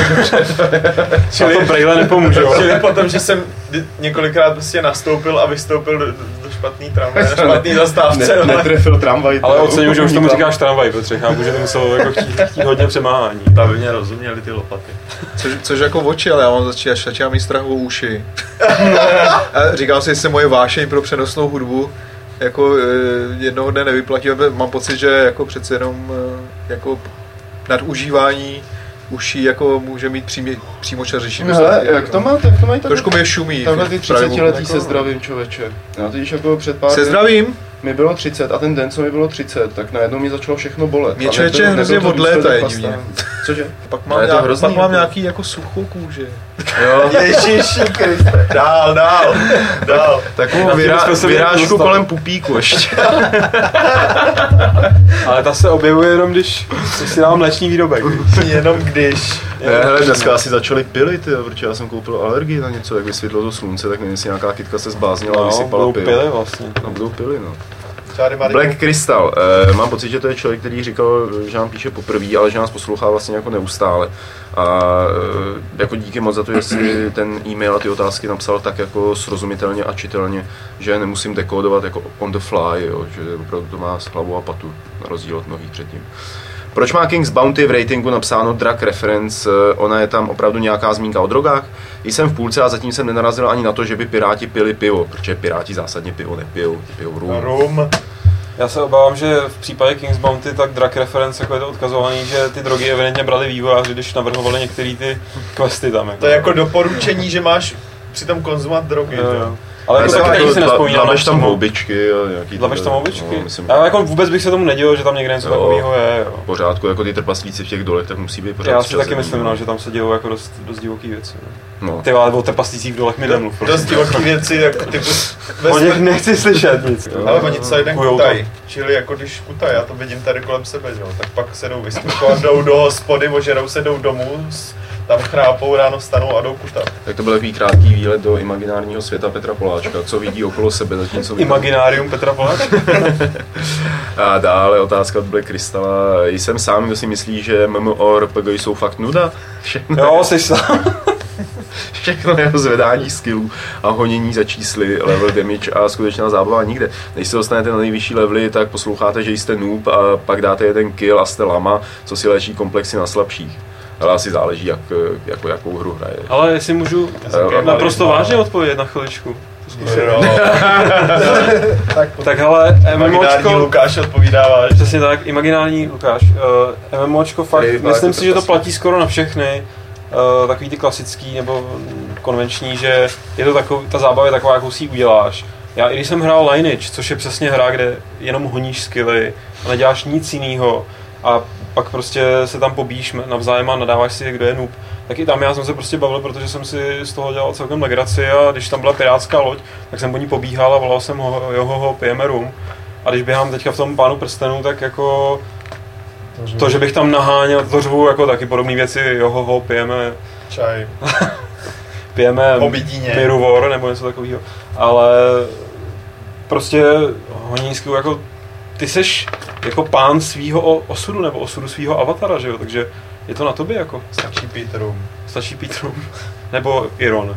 A to brejle nepomůže, jo. Čili potom, že jsem několikrát prostě nastoupil a vystoupil do, do špatný tramvaje, na špatný zastávce. Ne, netrefil tramvaj. Ale to- ocením, že už tomu říkáš tramvaj, Petře, chápu, že to muselo jako chtít, chtít hodně přemáhání. Tam by mě rozuměli ty lopaty. Což, což jako oči, ale já mám začít, až začínám mít strach o uši. A říkám si, jestli moje vášeň pro přenosnou hudbu jako eh, jednoho dne nevyplatí, mám pocit, že jako přece jenom eh, jako nadužívání uší jako může mít přímě, přímočařejší. No hele, jak to máte, jak to mají Trošku mě šumí. Takhle ty Pravý třicetiletí jako- se zdravím, člověče. Já totiž jako před pár Se dny- zdravím? mi bylo třicet a ten den, co mi bylo třicet, tak najednou mi začalo všechno bolet. Mě A člověče nebyl- hrozně nebyl to od léta důsledek je divně. pasta. Cože? Pak mám, je to nějak, hrozný, pak mám jako. nějaký jako suchou kůži. Jo. Ježiši Kriste. Dál, dál, dál. Takovou Na tím vyrá, jsme se vyrážku dostali. kolem pupíku ještě. Ale ta se objevuje jenom, když, když si dám mléčný výrobek. Jenom když. Ne, hele, dneska asi začaly pily, ty, protože já jsem koupil alergii na něco, jak vysvětlo to slunce, tak nevím, jestli nějaká kytka se zbláznila a No, vysypala budou pil. pily vlastně. No, budou pily, no. Čáry Mariko. Black Crystal, eh, mám pocit, že to je člověk, který říkal, že nám píše poprvé, ale že nás poslouchá vlastně jako neustále. A eh, jako díky moc za to, že si ten e-mail a ty otázky napsal tak jako srozumitelně a čitelně, že nemusím dekódovat jako on the fly, jo, že opravdu to má hlavu a patu, na rozdíl od mnohých předtím. Proč má King's Bounty v ratingu napsáno drug reference? Ona je tam opravdu nějaká zmínka o drogách? Jsem v půlce a zatím jsem nenarazil ani na to, že by piráti pili pivo, protože piráti zásadně pivo nepijou, pijou rum. Rum. Já se obávám, že v případě King's Bounty tak drug reference jako je to odkazovaný, že ty drogy evidentně brali vývojáři, když navrhovali některé ty questy tam. Jako. To je jako doporučení, že máš přitom konzumovat drogy. Jo, že? jo. Ale jako tak taky jako si dla- nespomínám. Dlaveš tam přímo. houbičky a nějaký... Dlaveš tam tyhle- houbičky? No, myslím, Já jako vůbec bych se tomu nedělal, že tam někde něco Jo. takového je. Jo. v pořádku, jako ty trpaslíci v těch dolech, tak musí být pořád Já si taky střazený, myslím, no. no, že tam se dějou jako dost, dost divoký věci. No. No. Ty ale o trpaslících v dolech mi nemluv. Dost divoký věci, jako typu... O nich nechci slyšet nic. Ale oni co jeden Kujou kutaj, čili jako když kutaj, já to vidím tady kolem sebe, že jo, tak pak se jdou vystupovat, jdou do hospody, ožerou se, jdou domů, s- tam chrápou, ráno vstanou a jdou kutat. Tak to byl takový krátký výlet do imaginárního světa Petra Poláčka, co vidí okolo sebe, zatímco vidí. Imaginárium Petra Poláčka. A dále otázka od Black Crystala. Jsem sám, kdo si myslí, že MMORPG jsou fakt nuda? Všechno, Jo, jsi sám. všechno jeho zvedání skillů a honění za čísly, level damage a skutečná zábava nikde. Než se dostanete na nejvyšší levely, tak posloucháte, že jste noob a pak dáte jeden kill a jste lama, co si léčí komplexy na slabších. Ale asi záleží, jak, jako, jakou hru hraje. Ale jestli můžu Jo, naprosto vážně odpovědět na chviličku. Jo. tak Tak hele, imaginární MMOčko, Lukáš odpovídá vážně. přesně tak, imaginární Lukáš, uh, MMOčko fakt, Který má myslím jako si, že to trpaslík. platí skoro na všechny, uh, takový ty klasický nebo konvenční, že je to takový, ta zábava je taková, jakou si ji uděláš. Já i když jsem hrál Lineage, což je přesně hra, kde jenom honíš skilly a neděláš nic jiného a pak prostě se tam pobíš navzájem a nadáváš si, kdo je noob, tak i tam já jsem se prostě bavil, protože jsem si z toho dělal celkem legraci a když tam byla pirátská loď, tak jsem po ní pobíhal a volal jsem ho, jeho ho, pijeme rum. A když běhám teďka v tom Pánu prstenů, tak jako to, že bych tam naháněl, to řvu jako taky podobné věci, joho, ho, pijeme, Čaj. pijeme Po bidíně. Miru War nebo něco takového, ale prostě honísku jako ty seš jako pán svýho osudu nebo osudu svýho avatara, že jo, takže je to na tobě jako, Stačí pít rum. stačí pít rum, nebo Iron.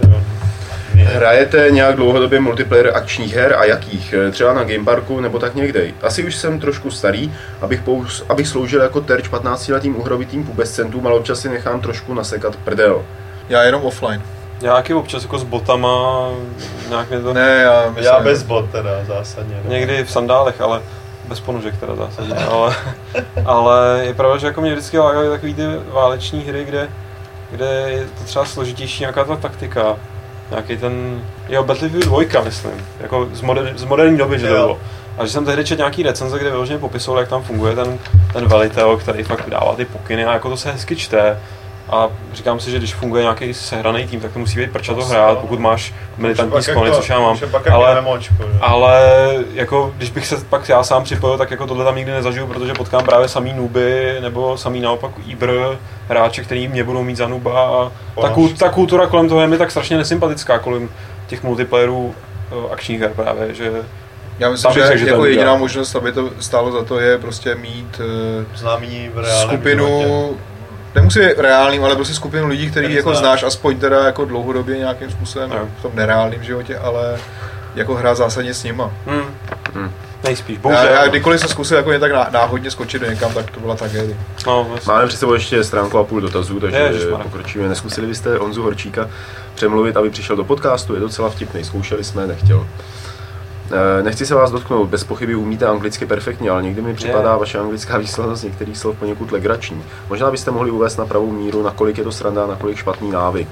Hrajete nějak dlouhodobě multiplayer akčních her a jakých? Třeba na Game Parku nebo tak někde? Asi už jsem trošku starý, abych, pous, abych sloužil jako terč patnáctiletým uhrovitým pubescentům, ale občas si nechám trošku nasekat prdel. Já jenom offline. Já taky občas jako s botama, nějak mě to... Ne, já myslím, Já bez bot teda zásadně. Ne. Někdy v sandálech, ale bez ponožek teda zásadně, ale, ale je pravda, že jako mě vždycky lákaly takový ty váleční hry, kde, kde je to třeba složitější nějaká ta taktika, nějaký ten, jo, Battlefield dva, myslím, jako z, moder, z moderní doby, že to Jo. bylo. A že jsem tehdy četl nějaký recenze, kde vyloženě popisoval, jak tam funguje ten, ten velitel, který fakt dává ty pokyny a jako to se hezky čte. A říkám si, že když funguje nějaký sehraný tým, tak to musí být prča to hrát, pokud máš militantní sklony, což já mám. Ale, ale jako, když bych se pak já sám připojil, tak jako tohle tam nikdy nezažiju, protože potkám právě samý nooby, nebo samý naopak Ibr hráče, který mě budou mít za nooba a ta, kult, ta kultura kolem toho je mi tak strašně nesympatická, kolem těch multiplayerů akčních her právě, že Já myslím, tam že, bych řekl, že jako to jediná udělá. možnost, aby to stálo za to, je prostě mít uh, známí v reálném skupinu, životě. nemusí být reálným, ale prostě skupinu lidí, který Který jako znáš. znáš aspoň teda jako dlouhodobě nějakým způsobem Jo. v tom nereálném životě, ale jako hrát zásadně s nima. hmm. Hmm. nejspíš, Já, bohužel. já kdykoliv jsem zkusil jako jen tak ná- náhodně skočit do někam, tak to byla tragédie. No, vlastně. Máme před sebou ještě stránku a půl dotazů, takže Ježišmarja. pokročíme. Neskusili byste Honzu Horčíka přemluvit, aby přišel do podcastu? Je docela vtipný, zkoušeli jsme, nechtěl. Eh, Nechci se vás dotknout, bez pochyby umíte anglicky perfektně, ale někdy mi připadá Je. vaše anglická výslovnost některých slov poněkud legrační. Možná byste mohli uvést na pravou míru, nakolik je to sranda a nakolik špatný návyk.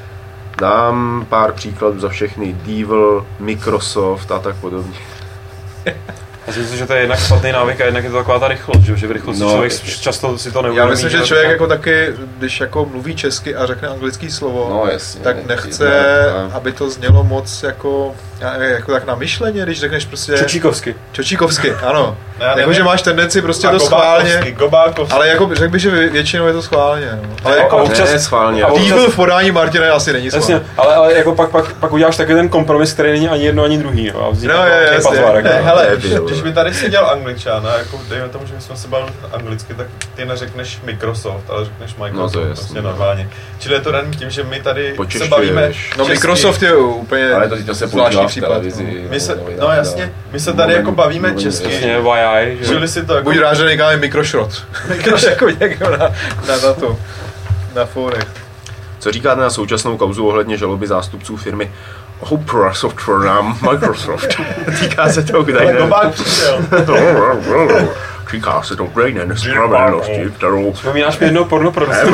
Dám pár příkladů za všechny. Devil, Microsoft a tak podobně. Já si myslím, že to je jednak špatný návyk a jednak je to taková ta rychlost, že, že v rychlosti No, člověk často si to neuvědomí. Já myslím, že člověk tak... jako taky, když jako mluví česky a řekne anglický slovo, No, jasně, tak nechce, no, aby to znělo moc jako, jako tak namyšleně, když řekneš prostě... Čočíkovsky. Čočíkovsky, ano. Já Jako, že máš tendenci prostě to schválně, Gobákovsky. ale jako řekl bych, že vě- většinou je to schválně. No. Ale A jako občas- Ne, schválně. a občas- Díl v podání Martina asi není schválně. Jasně, ale, ale jako pak, pak, pak uděláš takový ten kompromis, který není ani jedno, ani druhý. Jo, a vznikne No, je, nějaký jasně. patvárek, Ne, jo. hele, Ne, když, ty, když by tady seděl Angličan, a jako dejme tomu, že my jsme se bavili anglicky, tak ty neřekneš Microsoft, ale řekneš Microsoft, No, to je prostě jasný, normálně. Čili je to daný tím, že my tady se Počešťuješ. bavíme No česky. Microsoft je úplně Ale to teď se zvláštní používá v případ. televizi. My se, novinách, no jasně, my se tady mluvím- jako bavíme mluvím česky. jasně. Jasně, Y I, že? Čili si to jako... Buď rád, že říkáme mikrošrot. Mikrošrot jako někdo na, na, na to, na fórech. Co říkáte na současnou kauzu ohledně žaloby zástupců firmy Opera Software na Microsoft? Týká se to Ale údajné. Gobák přišel. Týká se to údajné nespravedlnosti, kterou Vzpomínáš mi jednou porno produkci?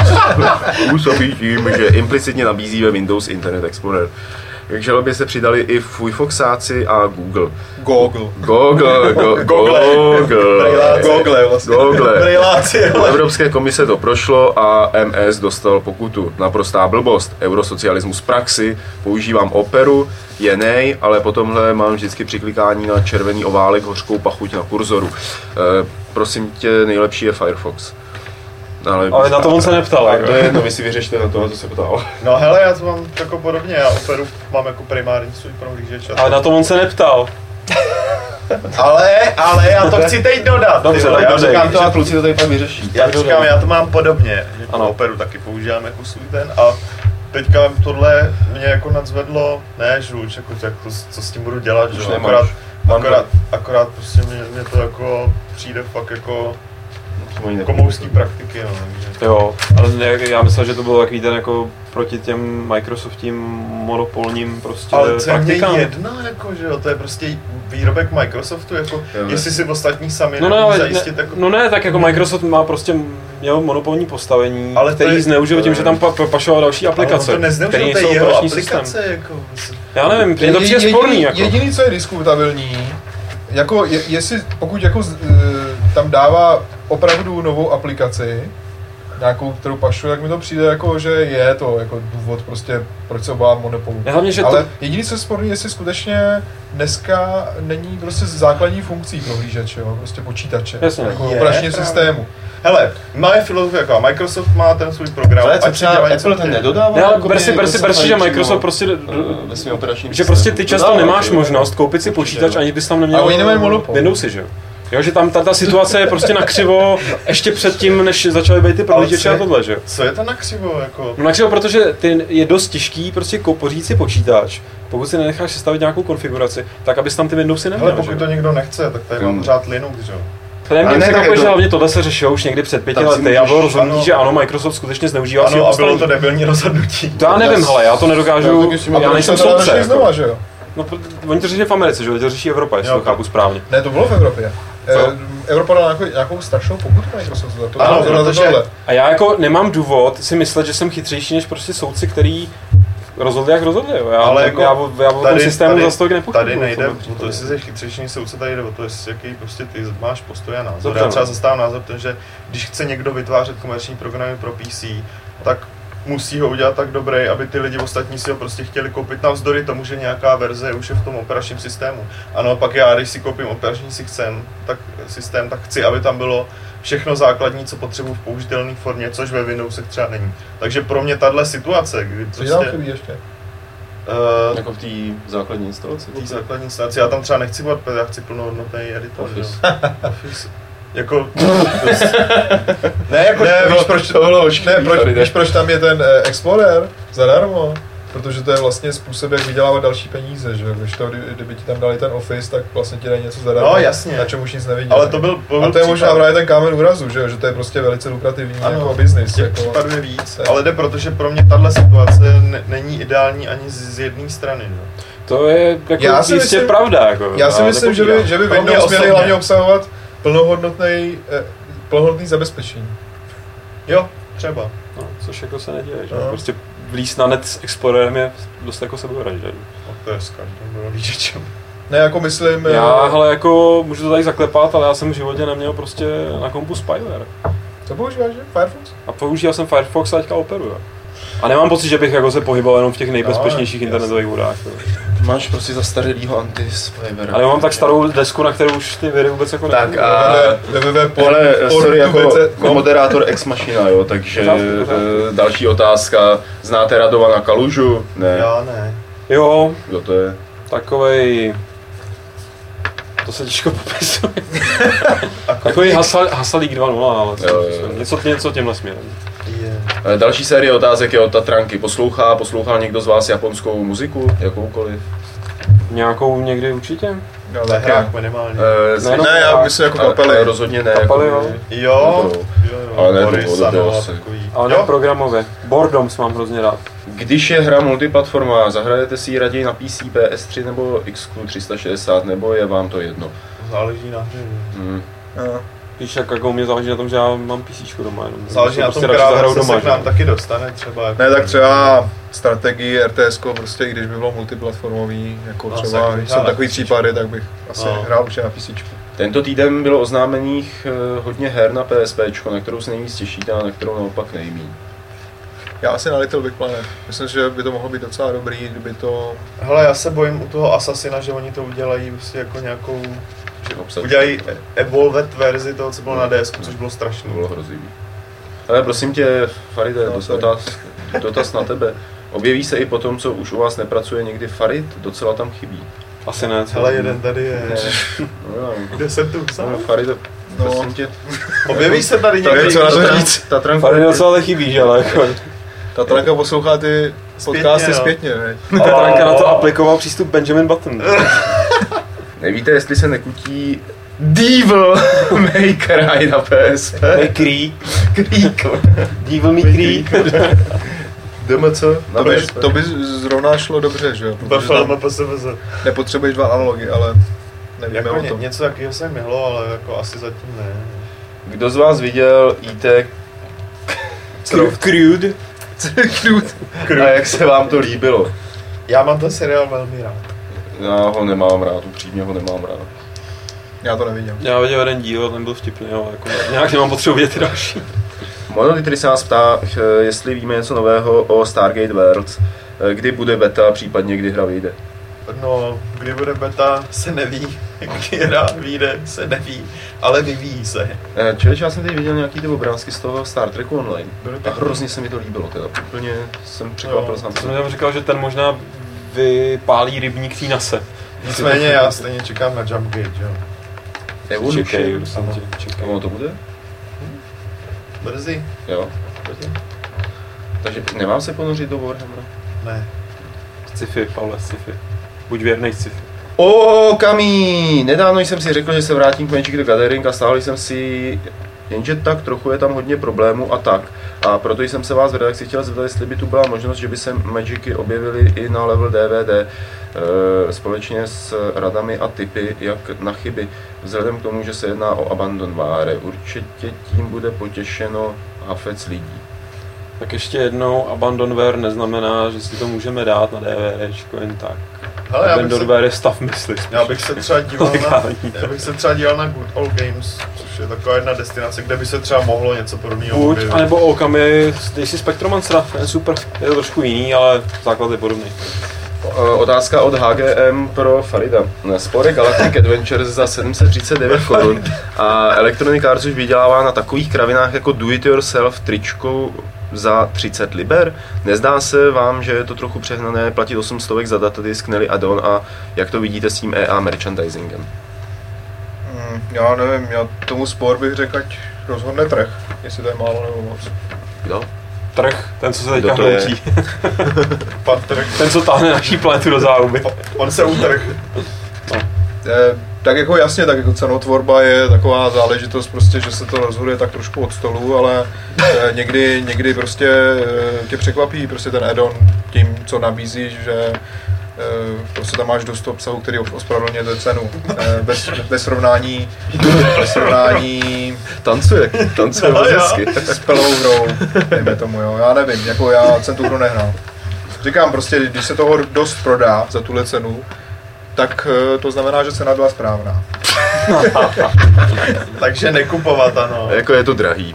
působí tím, že implicitně nabízí Windows Internet Explorer. K žalobě se přidali i Firefoxáci a Google. Google. Google, go, Google. Google, Google vlastně. Google. Brejláci, U ale... Evropské komise to prošlo a M S dostal pokutu. Naprostá blbost. Eurosocialismus v praxi. Používám Operu, je nej, ale po tomhle mám vždycky při klikání na červený oválek hořkou pachuť na kurzoru. E, prosím tě, nejlepší je Firefox. Ale, Ale na to on se neptal. A Jako. to je jedno, vy si vyřešte na to, co se ptal. No hele, já to mám jako podobně, já Operu mám jako primární svůj prohlížeč. Ale na to on se neptal. Ale, ale já to chci teď dodat. Dobře, ty vole, tak já dodej. říkám to, a kluci to tady pak vyřeší. já říkám, já to mám podobně. Jako Ano. Operu taky používám jako svůj ten a teďka tohle mě jako nadzvedlo, ne žluč, jako jak to, co s tím budu dělat, že Už jo, nemáš. akorát, akorát, akorát prostě mě, mě to jako přijde fakt jako komouský praktiky, no, takže. Jo, ale ne, já myslel, že to bylo takový ten jako proti těm Microsoftím monopolním prostě Ale co je mě praktikám. jedno, jako, že jo, to je prostě výrobek Microsoftu, jako, Jo, jestli si ostatní sami No ne, neumí ale zajistit, ne, jako, no ne, tak jako Microsoft má prostě měl monopolní postavení, Ale to který je- zneužil tím, že tam pa, pa, pašoval další ale on aplikace, to nezneužil, který to je jsou jeho operační aplikace, systém. jako, Já nevím, mně to přijde Jediný- sporný jako. Jediný, co je diskutabilní, jako je, jestli, pokud jako z- e, tam dává opravdu novou aplikaci, nějakou, kterou pašuje, tak mi to přijde jako, že je to jako důvod prostě, proč se obávám monopolu. Já hlavně, že Ale to, jediný, co je sporný, jestli skutečně dneska není prostě základní funkcí prohlížeče, jo, prostě počítače, Jasně. jako Je, operačního právě. systému. hele, moje filozofie jako, Microsoft má ten svůj program, Ale co ať si třeba dělají, co Apple ten chtějí. nedodává? ne, ale jakoby ber si, ber si, ber si, že přímo, Microsoft prostě, eh, ve svém operačním že prostě ty systému často dodává, nemáš jo. možnost koupit si Určitě, počítač, no. aniž bys tam A neměl oni nemají monopol. Windowsy, že jo? Jo, že tam ta, ta situace je prostě nakřivo ještě předtím, než začaly být ty prohlížeče Ale a co je- tohle, že jo? Co je to na křivo, jako? No nakřivo, protože ty je dost těžký prostě ko- pořídit si počítač, pokud si nenecháš sestavit nějakou konfiguraci, tak abys tam ty Windowsy neměl, Hele, že pokud jo? to někdo nechce, tak tady mám Hmm. pořád Linux, že jo? To nevím, Ale mě ne, tak překvapuje, je to- že hlavně tohle se řešilo už někdy před pěti Tam si lety a bylo můžeš- rozhodnutí, ano. že ano, Microsoft skutečně zneužívá svého Ano, a bylo to postavení. debilní rozhodnutí. To já nevím, hele, já to nedokážu, No, tak ještě má- já A nejsem proč to soudce. řeší Jako. znova, že jo? No, pr- oni to řeší v Americe, že jo, to řeší Evropa, jestli Jo, to chápu správně. Ne, to bylo v Evropě. Co? Eh, Evropa dala nějakou, nějakou strašnou pokutu Microsoftu za to. Ano, za protože- tohle. A já jako nemám důvod si myslet, že jsem chytřejší než prostě soudci, který rozhodli, jak rozhodli. Jo. Já, Ale jako já, o- já o tom tady- systému tady- zase tolik nepochybuju. Tady nejde v tomhle o to, případě. jestli jsi chytřejší než soudce, tady jde o to, jestli jaký prostě ty máš postoj a názor. Dobře, Já no. třeba zastávám názor ten, že když chce někdo vytvářet komerční programy pro P C, tak musí ho udělat tak dobrý, aby ty lidi ostatní si ho prostě chtěli koupit navzdory tomu, že nějaká verze už je v tom operačním systému. Ano, pak já, když si koupím operační systém, tak, systém, tak chci, aby tam bylo všechno základní, co potřebuji v použitelné formě, což ve Windowsech třeba není. Takže pro mě tahle situace, kdy Co ti tam prostě... chybí ještě? Uh, Jako v té základní instalaci. té základní instalaci, já tam třeba nechci WordPad, já chci plnohodnotný editor. Office. že jo. Office. Jako... ne, jako... Ne, to- víš proč, to bylo ošklivý ne, proč, tady, ne? víš proč tam je ten eh, Explorer zadarmo? Protože to je vlastně způsob, jak vydělávat další peníze, že jo? Když to, kdy- kdyby ti tam dali ten Office, tak vlastně ti dají něco zadarmo, No, jasně. na čem už nic neviděl. Ale to byl, to byl A to je možná případ. právě ten kámen úrazu, že jo? Že to je prostě velice lukrativní Ano, jako business. Těch Jako. případů je víc, Tak. ale jde proto, že pro mě tahle situace ne, není ideální ani z, z jedné strany. Že? To je jako Já si jistě myslím- pravda. Jako, Já si myslím, že by, že by Pro mě Windows měli osobně. hlavně obsahovat plnohodnotný, eh, plnohodnotný zabezpečení. Jo, třeba. No, což jako se neděje, že? No. Prostě vlíz na net s Explorerem je dost jako sebevražda. No, to je s každým prohlížečem. Ne, jako myslím... Já, hele, jako, můžu to tady zaklepat, ale já jsem v životě neměl prostě na kompu spyware. Co používáš, že? Firefox? A používal jsem Firefox a teďka operuju. A nemám pocit, že bych jako se pohyboval jenom v těch nejbezpečnějších no, internetových vodách. Máš prostě zastaralýho anti-spyware. Ale já mám tak starou desku, na kterou už ty viry vůbec jako Tak nefungují. a... Ale sorry, jako, jako no. moderátor Ex Machina, jo, takže e, další otázka. Znáte Radovana Kalužu? Ne. Já ne. Jo, Kdo to je? takovej... To se těžko popisuje. Takový hasal, Hasalík dva nula, ale Jo, jo, jo. něco, něco tímhle směrem. Yeah. E, další série otázek je od Tatranky. Poslouchá, poslouchal někdo z vás japonskou muziku? Jakoukoliv? Nějakou někdy určitě? No, Ve tak hrách minimálně. E, Ne, no, ne, já myslím jako kapely. Ale rozhodně ne. Kapely, jako, jo. Jo, Nebudou. jo, jo. Ale ne Boris, dlouhodobě Ano, asi. takový. Ale ne Jo? programově. Boredoms mám hrozně rád. Když je hra multiplatforma, zahrajete si ji raději na P C, P S tři nebo X Q tři sta šedesát, nebo je vám to jedno? Záleží na hře. že? Hmm. No. Víš, jak jako mě záleží na tom, že já mám PCčko doma jenom. Záleží na prostě tom, radši která zahraju verze se k že? nám taky dostane třeba. Jako Ne, tak třeba strategii R T S ko, prostě i když by bylo multiplatformový, jako No, třeba, tak když já jsou na takový PCčku. případy, tak bych asi No. hrál určitě na PCčku. Tento týden bylo oznámených eh, hodně her na PSPčko, na kterou se nejvíc těšíte a na kterou naopak nejmíň. Já asi na Little Big Planet. Myslím, že by to mohlo být docela dobrý, kdyby to... Hele, já se bojím u toho Assassina, že oni to udělají prostě jako nějakou... Že Obsah. udělají evolved verzi toho, co bylo na D S ku, což bylo strašné. To bylo hrozivý. Ale prosím tě, Faride, No, sorry. dotaz, dotaz na tebe. Objeví se i po tom, co už u vás nepracuje někdy Farid? Docela tam chybí. Asi ne. co? Hele, jeden tady je. Ne. No, jo. Kde jsem tu psal? No, Faride, No. prosím tě. Objeví se tady Tak někdy. co na to Tatran- říct? Tatranku- Fakt docela ale chybí, že ale jako... Ta Tranka poslouchá ty podcasty no. zpětně, ne? Tatranka na to aplikoval přístup Benjamin Button. Nevíte, jestli se nekutí Devil May Cry na P S P? Creek. Creek. Devil May Creek. D M C na To by, P S P. to by zrovna šlo dobře, že jo? Protože Buffalo tam P S V Z. nepotřebuješ dva analogy, ale nevíme Jako o ně, tom. něco takového se myhlo, ale jako asi zatím ne. Kdo z vás viděl E T Crude. a jak se vám to líbilo? Já mám ten seriál velmi rád. Já ho nemám rád, upřímně ho nemám rád. Já to neviděl. Já viděl jeden díl, ten byl vtipný, ale jako nějak nemám potřebu vidět ty další. Monolith se nás ptá, jestli víme něco nového o Stargate Worlds, kdy bude beta, případně kdy hra vyjde. No, kdy bude beta, se neví. Kdy hra vyjde, se neví. Ale vyvíjí se. Čili já jsem teď viděl nějaký ty obrázky z toho Star Treku Online. Byly A pěkný. hrozně se mi to líbilo, teda úplně jsem překvapil Jo. sám Jsem se. tam říkal, že ten možná vypálí rybník tý nase. Nicméně já stejně čekám na Jump Gate, jo. Čekej, Evolution. prosím tě, čekej. Ono to bude? Brzy. Jo. Brzy. Takže nemám se ponořit do Warhammera. Ne. Sci-fi, Pavle, sci-fi. Buď věrnej sci-fi. O, Kamí! Nedávno jsem si řekl, že se vrátím k Magic the Gathering a stáhl jsem si, jenže tak trochu je tam hodně problémů a tak. A proto jsem se vás v redakci chtěl zeptat, jestli by tu byla možnost, že by se Magicy objevily i na level D V D e, společně s radami a tipy, jak na chyby. Vzhledem k tomu, že se jedná o abandonware, určitě tím bude potěšeno hafec lidí. Tak ještě jednou, Abandonware neznamená, že si to můžeme dát na DVDčko jen tak. Hele, já bych, se, Abandonware je stav mysli. spíš. já bych se třeba díval na, Legální. já bych se třeba díval na Good Old Games, což je taková jedna destinace, kde by se třeba mohlo něco podobného Buď, objevit. anebo Okami, dej si Spectromancera, to je super. Je to trošku jiný, ale základ je podobný. Otázka od H G M pro Farida. Spore Galactic Adventures za sedm set třicet devět korun a Electronic Arts už vydělává na takových kravinách jako Do It Yourself tričko za třicet liber. Nezdá se vám, že je to trochu přehnané platit osm stovek za datadisk, neli add-on, a jak to vidíte s tím E A merchandisingem? Mm, já nevím, já tomu spor bych řekl, ať rozhodne trh, jestli to je málo nebo moc. Kdo? Trh, ten, co se teďka Kdo to je? hroutí. Pan trh. Ten, co táhne naší planetu do záhuby. On se utrh. Eh, tak jako jasně, tak jako cenotvorba je taková záležitost prostě, že se to rozhoduje tak trošku od stolu, ale eh, někdy, někdy prostě eh, tě překvapí prostě ten add-on tím, co nabízíš, že eh, prostě tam máš dost obsahu, který ospravedlňuje tu cenu. Eh, bez, bez srovnání, bez srovnání Tancuje, tancuje moc hezky. s pelou hrou, dejme tomu, jo. Já nevím, jako já jsem tu hru nehrál. Říkám prostě, když se toho dost prodá za tuhle cenu, tak uh, to znamená, že cena byla správná. Takže nekupovat, ano. Jako je to drahý.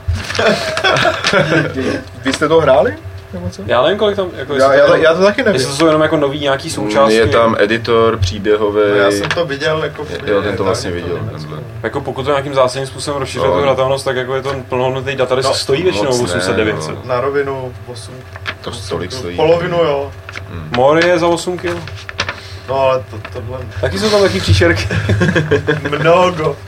Vy jste to hráli? Nebo co? Já nevím, kolik tam, jako Já, já, to, já to taky nevím. jestli to jsou jenom jako nový nějaký součástky. Je tam editor příběhový. No, já jsem to viděl jako v Jo, ten to vlastně viděl. Jako pokud to nějakým zásadním způsobem rozšiřuje No. tu hratelnost, tak jako je to plnohodnotný datadisk, No, stojí většinou moc osm set ne, devět set. no. Na rovinu osm. To tolik stojí. Polovinu jo. Mori je za osm kil. No ale to, tohle Taky jsou tam taky příšerky. mnoho.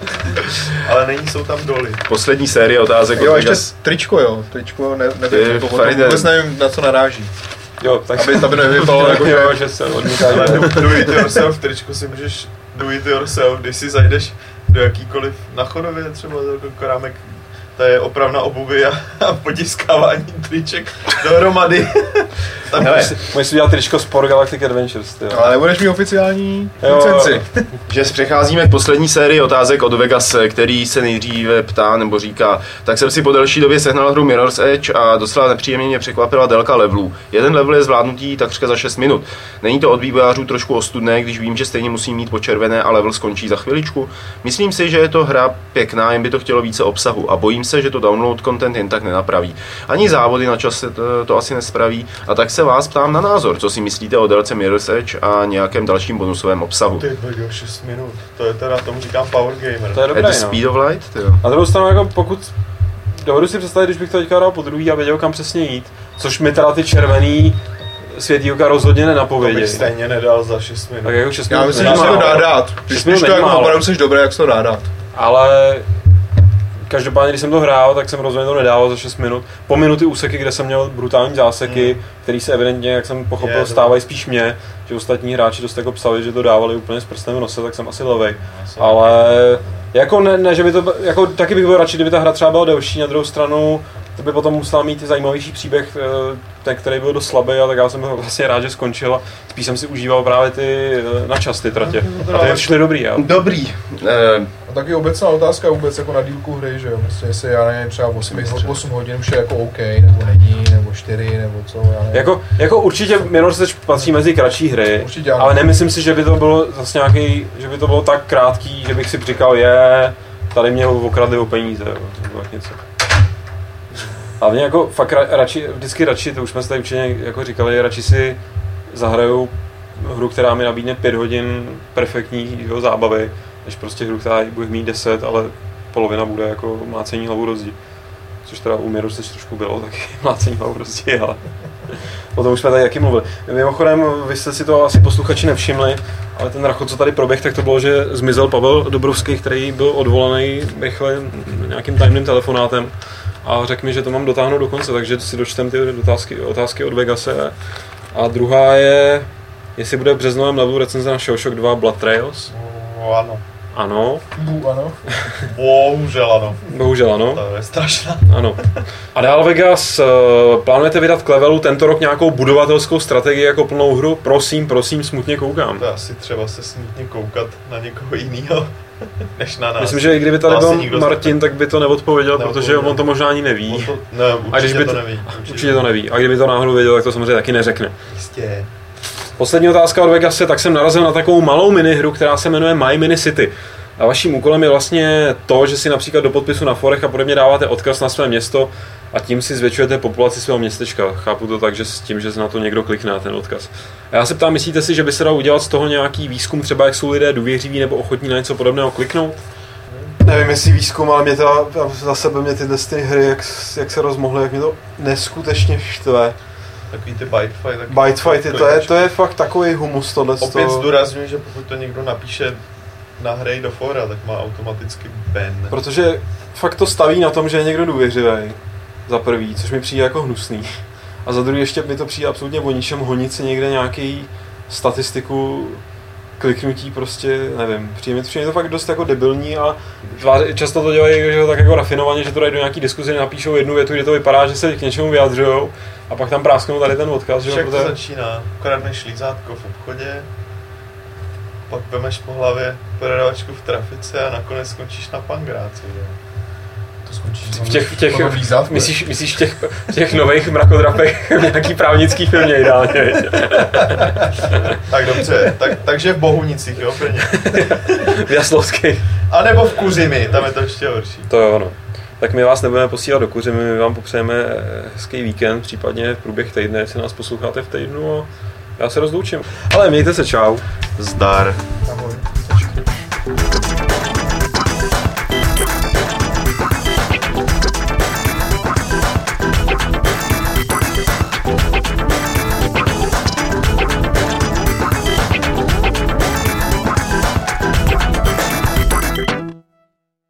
Ale není, jsou tam doly. Poslední série otázek Jo, od ještě Vegas. tričko, jo. Tričko, ne, Ty, nevím, to potom Faride. vůbec nevím, na co naráží. Jo, tak Aby, aby nevypadalo jako, že... jo, že se odmítá. Ale do, do it yourself tričko si můžeš do it yourself, když si zajdeš do jakýkoliv na Chodově třeba do Korámek, to je opravna obuvy a, a potiskávání triček dohromady. Tam Hele, Můžeš si dělat tričko Sport Galactic Adventures, ty jo. Ale nebudeš mít oficiální Jo, licenci. že přecházíme k poslední sérii otázek od Vegas, který se nejdříve ptá nebo říká, tak jsem si po delší době sehnal hru Mirror's Edge a docela nepříjemně mě překvapila délka levelů. Jeden level je zvládnutý takřka za šest minut. Není to od vývojářů trošku ostudné, když vím, že stejně musím mít po červené a level skončí za chviličku? Myslím si, že je to hra pěkná, jen by to chtělo více obsahu a bojím se, že to download content jen tak nenapraví. Ani závody na čas se to, to asi nespraví a tak se vás ptám na názor, co si myslíte o délce Mirror's Edge a nějakém dalším bonusovém obsahu. Ty byl šest minut, to je teda, tomu říkám Power Gamer. To je At dobré, the no. speed of light, tyjo. Na druhou stranu, jako pokud dovedu si představit, když bych to teďka dal po druhý a věděl, kam přesně jít, což mi teda ty červený světýlka rozhodně To nenapovědějí. bych stejně nedal za šest minut. Tak jako šest Já minut myslím, že není se to málo. dá dát. Když, Šest minut když to není jako málo. opravdu jsi dobré, jak se to dá dát. Ale každopádně, když jsem to hrál, tak jsem rozhodně to nedával za šest minut. Po minuty úseky, kde jsem měl brutální záseky, mm. který se evidentně, jak jsem pochopil, Je, stávají spíš mě, že ostatní hráči dost jako psali, že to dávali úplně s prstem v nose, tak jsem asi levej. Asi. Ale jako ne, ne, že by to, jako taky bych byl radši, kdyby ta hra třeba byla delší, na druhou stranu to by potom musela mít zajímavější příběh, ten, který byl dost slabý, a tak já jsem vlastně rád, že skončil a spíš jsem si užíval právě ty na čas ty tratě. A ty šly dobrý, jo. Dobrý. Eh, A taky obecná otázka vůbec jako na dílku hry, že jo, prostě jestli já nevím, třeba osm hodin už je jako OK, nebo není, nebo čtyři, nebo co, já nevím. Jako, jako určitě Mirror's Edge patří mezi kratší hry, Určitě ano. ale nemyslím si, že by to bylo zase nějaký, že by to bylo tak krátký, že bych si říkal, je, tady mě okradli o peníze, jo, nebo tak něco. Hlavně jako fakt ra, radši, vždycky radši, to už jsme si tady určitě jako říkali, radši si zahraju hru, která mi nabídne pět hodin perfektní jo, zábavy, než prostě hru, která bude mít deset, ale polovina bude jako mlácení hlavu do zdi. Což teda u Mirror's Edge trošku bylo taky mlácení hlavu do zdi, ale o tom už jsme tady taky mluvili. Mimochodem, vy jste si to asi posluchači nevšimli, ale ten rachot, co tady proběh, tak to bylo, že zmizel Pavel Dobrovský, který byl odvolaný rychle nějakým tajným telefonátem a řekl mi, že to mám dotáhnout do konce, takže si dočtem ty otázky, otázky od Vegase. A druhá je, jestli bude v březnovém levelu recenze na ShellShock dva Blood Trails. No, ano. Ano. Bu, ano. Bohužel ano. Bohužel ano. To je strašná. Ano. A dál Vegas, plánujete vydat k levelu tento rok nějakou budovatelskou strategii jako plnou hru? Prosím, prosím, smutně koukám. To je asi třeba se smutně koukat na někoho jiného, než na nás. Myslím, že i kdyby tady To asi byl nikdo Martin, tak by to neodpověděl, Neodpověděl. protože on to možná ani neví. On to, ne, určitě A když by to to- neví. Určitě, Určitě to neví. A kdyby to náhodou věděl, tak to samozřejmě taky neřekne. Jistě. Poslední otázka od Vegase, tak jsem narazil na takovou malou minihru, která se jmenuje My Mini City. A vaším úkolem je vlastně to, že si například do podpisu na forech a podobně dáváte odkaz na své město a tím si zvětšujete populaci svého městečka. Chápu to tak, že s tím, že se na to někdo klikne na ten odkaz. A já se ptám, myslíte si, že by se dal udělat z toho nějaký výzkum, třeba jak jsou lidé důvěřiví nebo ochotní na něco podobného kliknout? Nevím, jestli výzkum, ale mě to za sebe mě tyhle ty hry, jak, jak se rozmohly, jak mě to neskutečně štve. Takový ty bite fight. taky- Bite fighty, to je, to je fakt takový humus tohle. Opět zdůrazňuji, že pokud to někdo napíše na hry do fora, tak má automaticky ban. Protože fakt to staví na tom, že je někdo důvěřivý. Za prvý, což mi přijde jako hnusný. A za druhý ještě mi to přijde absolutně o ničem honit si někde nějaký statistiku kliknutí prostě, nevím, přijde mi to, přijde mi to fakt dost jako debilní a tváři- často to dělají že tak jako rafinovaně, že to dají do nějaký diskuze, napíšou jednu větu, kde to vypadá, že se k něčemu vyjadřujou a pak tam prásknou tady ten odkaz, že jo, Však to protože... začíná. Ukradneš lízátko v obchodě, pak vemeš po hlavě prodavačku v trafice a nakonec skončíš na pangráci. Že? To skončí. V těch, v těch, Ono lízat, myslíš, myslíš v těch, v těch nových mrakodrapech nějaký právnický film ideálně, viď? Tak dobře, tak, takže v Bohunicích, jo, Brně. V Jaslovských. A nebo v Kuřimi, tam je to ještě horší. To jo, no. Tak my vás nebudeme posílat do Kuřimy, my vám popřejeme hezký víkend, případně v průběh týdne, jestli nás posloucháte v týdnu a já se rozloučím. Ale mějte se, čau. Zdar. Tam